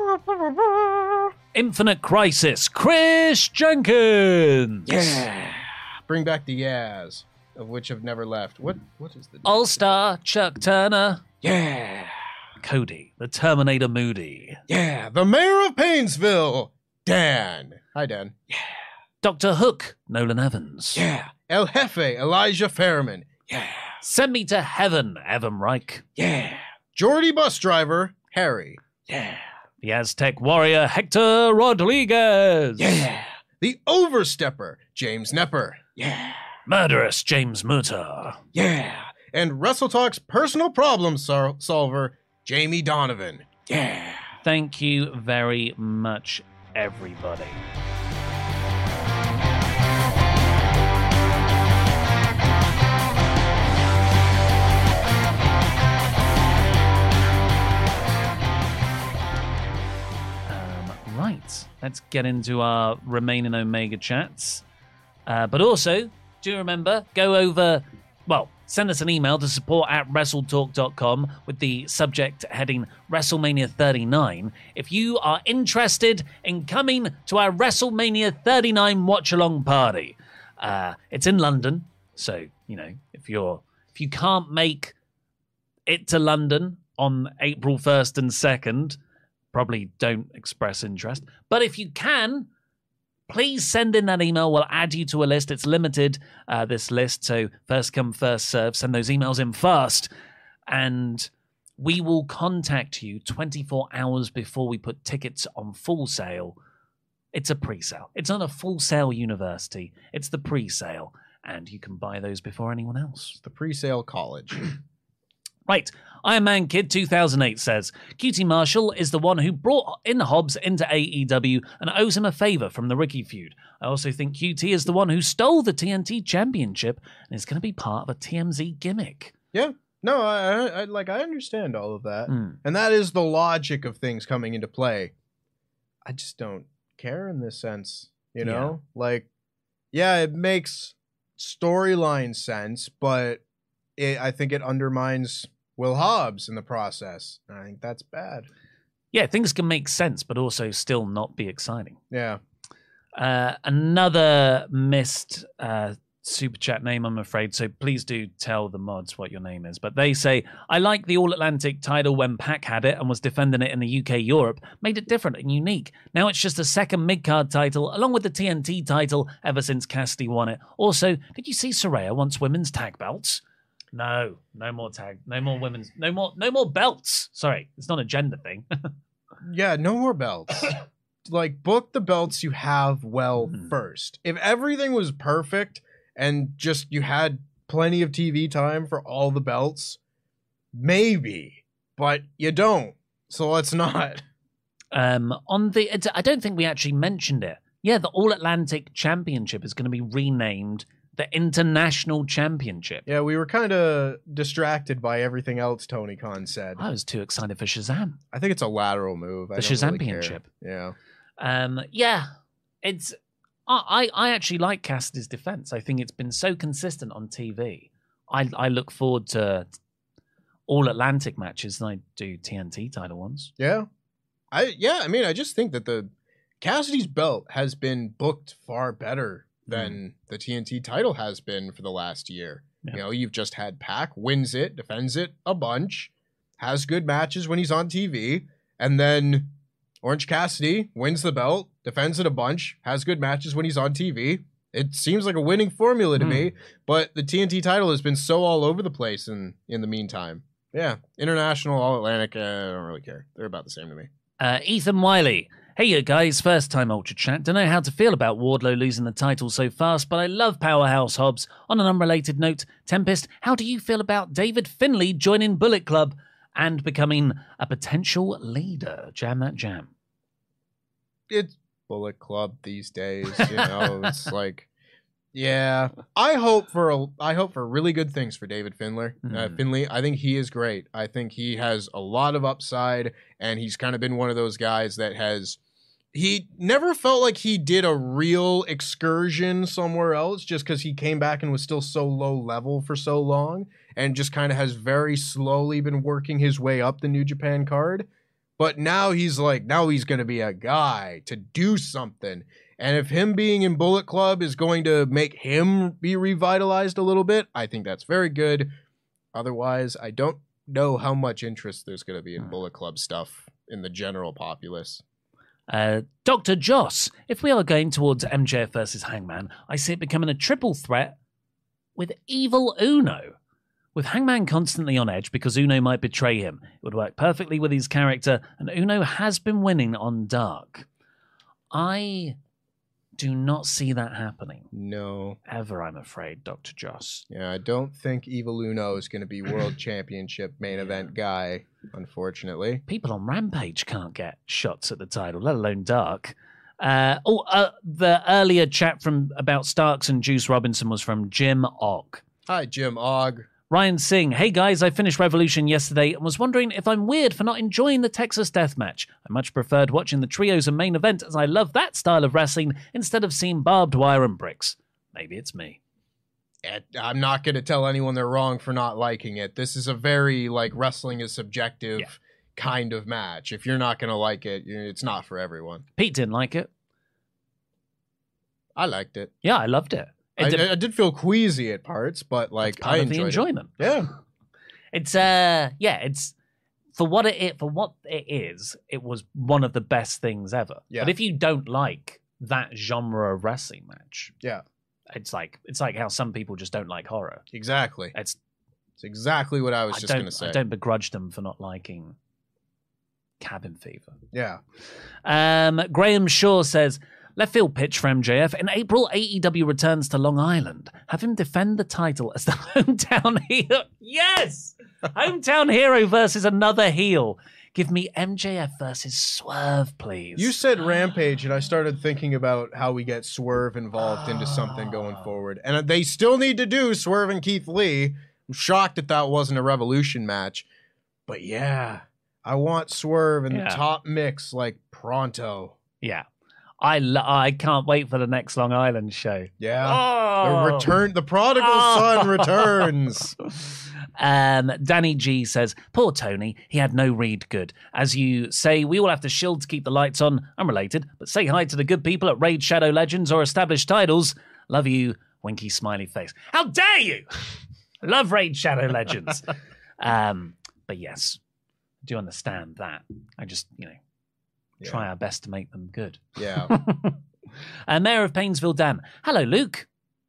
D: Infinite Crisis, Chris Jenkins.
E: Yeah. Bring back the Yaz, of which have never left. What? What is the...
D: All Star, Chuck Turner.
E: Yeah.
D: Cody, the Terminator Moody.
E: Yeah. The Mayor of Painesville, Dan. Hi, Dan. Yeah.
D: Doctor Hook, Nolan Evans.
E: Yeah. El Jefe, Elijah Fairman. Yeah.
D: Send Me to Heaven, Evan Reich.
E: Yeah. Geordie Bus Driver, Harry.
D: Yeah. The Aztec Warrior, Hector Rodriguez.
E: Yeah. The Overstepper, James Nepper. Yeah.
D: Murderous, James Mutter.
E: Yeah. And WrestleTalk's personal problem sol- solver, Jamie Donovan. Yeah.
D: Thank you very much, everybody. Right, let's get into our remaining Omega chats. Uh, but also, do remember, go over, well, send us an email to support at wrestletalk dot com with the subject heading WrestleMania thirty-nine. If you are interested in coming to our WrestleMania thirty-nine watch-along party. Uh, it's in London, so, you know, if you're if you can't make it to London on April first and second, probably don't express interest. But if you can, please send in that email. We'll add you to a list. It's limited, uh, this list, so first come, first serve. Send those emails in fast. And we will contact you twenty-four hours before we put tickets on full sale. It's a pre-sale. It's not a full sale university. It's the pre-sale. And you can buy those before anyone else.
E: The pre-sale college.
D: Right, Iron Man Kid two thousand eight says, Q T Marshall is the one who brought in Hobbs into A E W and owes him a favor from the Ricky feud. I also think Q T is the one who stole the T N T championship and is going to be part of a T M Z gimmick.
E: Yeah, no, I, I, I like I understand all of that,
D: Mm.
E: and that is the logic of things coming into play. I just don't care in this sense, you know. Like, yeah, it makes storyline sense, but it, I think it undermines Will Hobbs in the process. I think that's bad.
D: Yeah, things can make sense, but also still not be exciting.
E: Yeah.
D: Uh, another missed uh, super chat name, I'm afraid, so please do tell the mods what your name is. But they say, I like the All-Atlantic title when Pac had it and was defending it in the U K Europe, made it different and unique. Now it's just a second mid-card title, along with the T N T title ever since Cassidy won it. Also, did you see Saraya wants women's tag belts? No, no more tag, no more women's, no more, no more belts. Sorry, it's not a gender thing.
E: Yeah, no more belts. Like, book the belts you have well
D: Mm.
E: first. If everything was perfect and just you had plenty of T V time for all the belts, maybe, but you don't. So let's not.
D: Um, on the, it's- I don't think we actually mentioned it. Yeah, the All-Atlantic Championship is going to be renamed the International Championship.
E: Yeah, we were kind of distracted by everything else Tony Khan said.
D: I was too excited for Shazam.
E: I think it's a lateral move. I
D: The
E: don't really care.
D: Shazampionship.
E: Yeah.
D: Um, yeah, it's. I, I actually like Cassidy's defense. I think it's been so consistent on T V. I I look forward to all Atlantic matches than I do T N T title ones.
E: Yeah. I yeah, I mean, I just think that the Cassidy's belt has been booked far better than mm. the T N T title has been for the last year. Yeah. You know, you've just had Pac wins it, defends it a bunch, has good matches when he's on T V, and then Orange Cassidy wins the belt, defends it a bunch, has good matches when he's on T V. It seems like a winning formula to mm. me, but the T N T title has been so all over the place in, in the meantime. Yeah, international, all Atlantic, uh, I don't really care. They're about the same to me.
D: Uh, Ethan Wiley. Hey, you guys, first time Ultra Chat. Don't know how to feel about Wardlow losing the title so fast, but I love Powerhouse Hobbs. On an unrelated note, Tempest, how do you feel about David Finlay joining Bullet Club and becoming a potential leader? Jam that jam.
E: It's Bullet Club these days, you know. It's like, yeah. I hope for a, I hope for really good things for David Finlay. Mm. Uh, Finlay, I think he is great. I think he has a lot of upside, and he's kind of been one of those guys that has. He never felt like he did a real excursion somewhere else just because he came back and was still so low level for so long, and just kind of has very slowly been working his way up the New Japan card. But now he's like, now he's going to be a guy to do something. And if him being in Bullet Club is going to make him be revitalized a little bit, I think that's very good. Otherwise, I don't know how much interest there's going to be in Bullet Club stuff in the general populace.
D: Uh, Doctor Joss, if we are going towards M J F versus Hangman, I see it becoming a triple threat with Evil Uno. With Hangman constantly on edge because Uno might betray him, it would work perfectly with his character, and Uno has been winning on Dark. I do not see that happening.
E: No.
D: Ever, I'm afraid, Doctor Joss.
E: Yeah, I don't think Evil Uno is going to be World Championship main yeah. event guy, unfortunately.
D: People on Rampage can't get shots at the title, let alone Dark. Uh, oh, uh, the earlier chat from about Starks and Juice Robinson was from Jim Ogg.
E: Hi, Jim Ogg.
D: Ryan Singh, hey guys, I finished Revolution yesterday and was wondering if I'm weird for not enjoying the Texas Deathmatch. I much preferred watching the trios and main event as I love that style of wrestling instead of seeing barbed wire and bricks. Maybe it's me.
E: I'm not going to tell anyone they're wrong for not liking it. This is a very, like, wrestling is subjective yeah. kind of match. If you're not going to like it, it's not for everyone.
D: Pete didn't like it.
E: I liked it.
D: Yeah, I loved it.
E: I did, I did feel queasy at parts, but like I enjoyed
D: the enjoyment.
E: It. Yeah,
D: it's uh, yeah, it's for what it, it for what it is. It was one of the best things ever.
E: Yeah.
D: But if you don't like that genre of wrestling match,
E: yeah,
D: it's like it's like how some people just don't like horror.
E: Exactly.
D: It's
E: it's exactly what I was
D: I
E: just going to say.
D: I don't begrudge them for not liking Cabin Fever.
E: Yeah.
D: Um, Graham Shaw says. Left field pitch for M J F. In April, A E W returns to Long Island. Have him defend the title as the hometown hero. Yes! Hometown hero versus another heel. Give me M J F versus Swerve, please.
E: You said Rampage, and I started thinking about how we get Swerve involved into something going forward. And they still need to do Swerve and Keith Lee. I'm shocked that that wasn't a Revolution match. But yeah, I want Swerve in
D: yeah.
E: the top mix like pronto.
D: Yeah. I lo- I can't wait for the next Long Island show.
E: Yeah.
D: Oh.
E: The return, the prodigal oh. son returns.
D: Um, Danny G says, poor Tony, he had no read good. As you say, we all have to shield to keep the lights on. Unrelated, but say hi to the good people at Raid Shadow Legends or Established Titles. Love you, winky smiley face. How dare you? Love Raid Shadow Legends. um, but yes, I do understand that. I just, you know,
E: Yeah.
D: try our best to make them good.
E: Yeah.
D: uh, Mayor of Painesville Dam. Hello, Luke.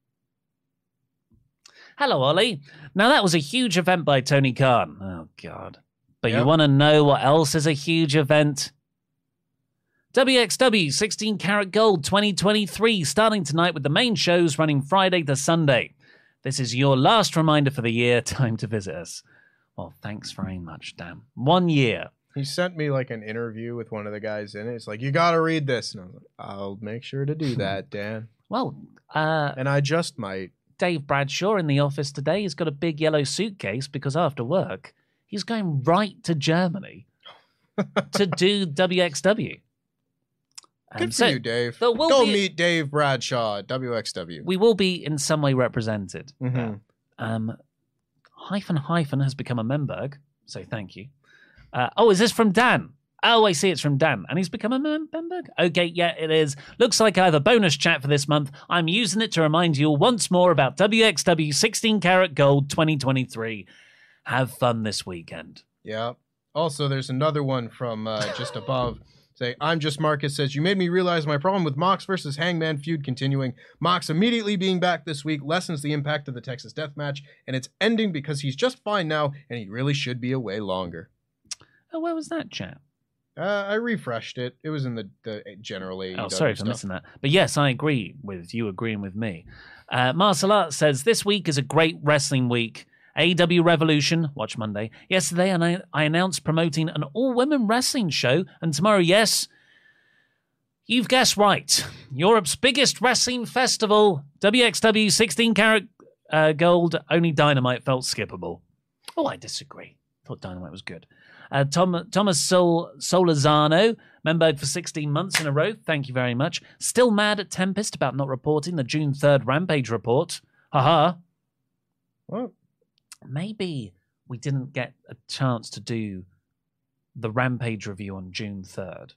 D: Hello, Ollie. Now, that was a huge event by Tony Khan. Oh, God. But yep. you want to know what else is a huge event? W X W sixteen Karat Gold twenty twenty-three, starting tonight with the main shows running Friday to Sunday. This is your last reminder for the year. Time to visit us. Well, thanks very much, Dan. One year.
E: He sent me like an interview with one of the guys in it. It's like, you got to read this. And I was like, I'll make sure to do that, Dan.
D: Well, uh,
E: and I just might.
D: Dave Bradshaw in the office today has got a big yellow suitcase because after work, he's going right to Germany to do W X W.
E: Good
D: um,
E: for
D: so
E: you, Dave.
D: We'll
E: Go
D: be,
E: meet Dave Bradshaw at W X W.
D: We will be in some way represented.
E: Mm-hmm.
D: Um, hyphen hyphen has become a Memberg, so thank you. Uh, oh, is this from Dan? Oh, I see. It's from Dan. And he's become a member? Okay, yeah, it is. Looks like I have a bonus chat for this month. I'm using it to remind you all once more about W X W sixteen karat Gold twenty twenty-three. Have fun this weekend.
E: Yeah. Also, there's another one from uh, just above. Say, I'm just Marcus says, you made me realize my problem with Mox versus Hangman feud continuing. Mox immediately being back this week lessens the impact of the Texas Death Match, and it's ending because he's just fine now, and he really should be away longer.
D: Oh, where was that chat?
E: Uh, I refreshed it. It was in the, the general A E W
D: Oh, sorry for
E: stuff.
D: missing that. But yes, I agree with you agreeing with me. Uh, Marcel Art says, this week is a great wrestling week. A E W Revolution, watch Monday. Yesterday, I, I announced promoting an all-women wrestling show. And tomorrow, yes, you've guessed right. Europe's biggest wrestling festival, W X W sixteen karat uh, Gold. Only Dynamite felt skippable. Oh, I disagree. Thought Dynamite was good. Uh, Tom, Thomas Sol, Solazano, membered for sixteen months in a row. Thank you very much. Still mad at Tempest about not reporting the June third Rampage report. Haha.
E: What?
D: Maybe we didn't get a chance to do the Rampage review on June third.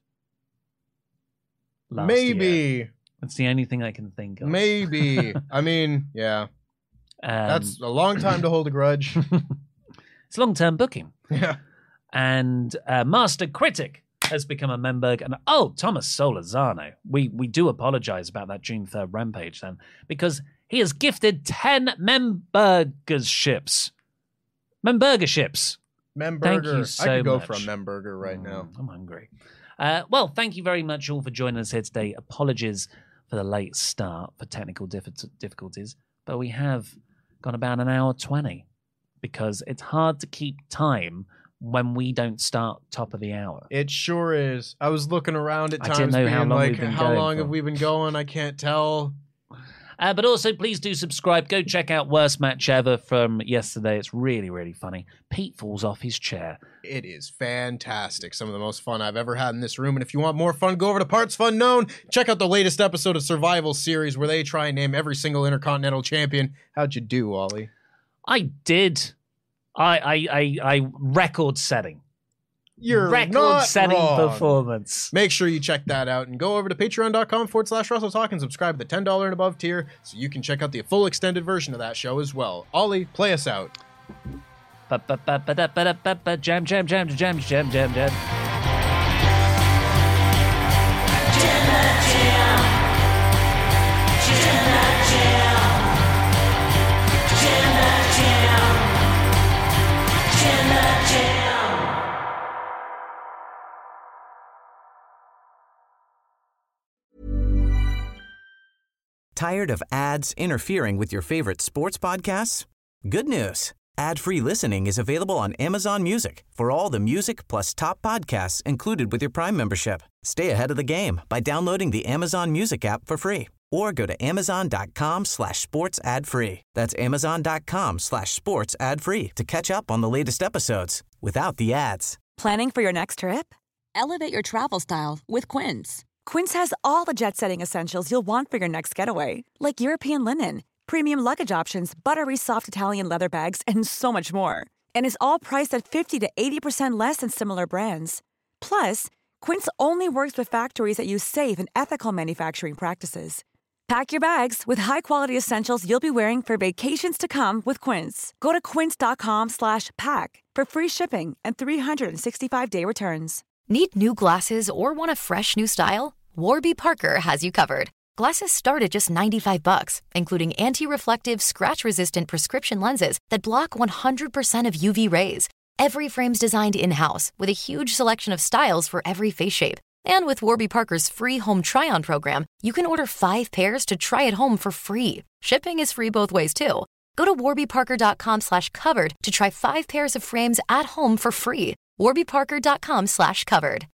D: Last
E: Maybe.
D: Year. That's the only thing I can think of.
E: Maybe. I mean, yeah.
D: Um,
E: That's a long time to hold a grudge.
D: It's long-term booking.
E: Yeah.
D: And uh, Master Critic has become a member. And oh, Thomas Solazano. We we do apologize about that June third Rampage then, because he has gifted ten membergerships. Membergerships.
E: Memberger.
D: Thank you so
E: I could go
D: much.
E: for a Memberger right
D: Mm,
E: now.
D: I'm hungry. Uh, well, thank you very much all for joining us here today. Apologies for the late start for technical diff- difficulties, but we have gone about an hour twenty because it's hard to keep time when we don't start top of the hour.
E: It sure is. I was looking around at
D: I
E: times
D: didn't know
E: being
D: how long
E: like,
D: we've been
E: how
D: going
E: long
D: for.
E: have we been going? I can't tell.
D: Uh, but also, please do subscribe. Go check out Worst Match Ever from yesterday. It's really, really funny. Pete falls off his chair.
E: It is fantastic. Some of the most fun I've ever had in this room. And if you want more fun, go over to Parts Fun Known. Check out the latest episode of Survival Series where they try and name every single Intercontinental Champion. How'd you do, Ollie?
D: I did. I, I, I, I record setting.
E: You're
D: record
E: not
D: setting
E: wrong.
D: performance.
E: Make sure you check that out and go over to patreon.com forward slash Russell Talk and subscribe to the ten dollars and above tier so you can check out the full extended version of that show as well. Ollie, play us out.
D: Ba-ba-ba-ba-da-ba-da-ba-ba. Jam, jam, jam, jam, jam, jam, jam.
A: Tired of ads interfering with your favorite sports podcasts? Good news. Ad-free listening is available on Amazon Music for all the music plus top podcasts included with your Prime membership. Stay ahead of the game by downloading the Amazon Music app for free or go to amazon.com slash sports ad free. That's amazon.com slash sports ad free to catch up on the latest episodes without the ads.
F: Planning for your next trip? Elevate your travel style with Quince. Quince has all the jet-setting essentials you'll want for your next getaway, like European linen, premium luggage options, buttery soft Italian leather bags, and so much more. And is all priced at fifty to eighty percent less than similar brands. Plus, Quince only works with factories that use safe and ethical manufacturing practices. Pack your bags with high-quality essentials you'll be wearing for vacations to come with Quince. Go to quince.com slash pack for free shipping and three sixty-five day returns.
I: Need new glasses or want a fresh new style? Warby Parker has you covered. Glasses start at just ninety-five bucks, including anti-reflective, scratch-resistant prescription lenses that block one hundred percent of U V rays. Every frame's designed in-house with a huge selection of styles for every face shape. And with Warby Parker's free home try-on program, you can order five pairs to try at home for free. Shipping is free both ways, too. Go to warbyparker.com slash covered to try five pairs of frames at home for free. warbyparker.com slash covered.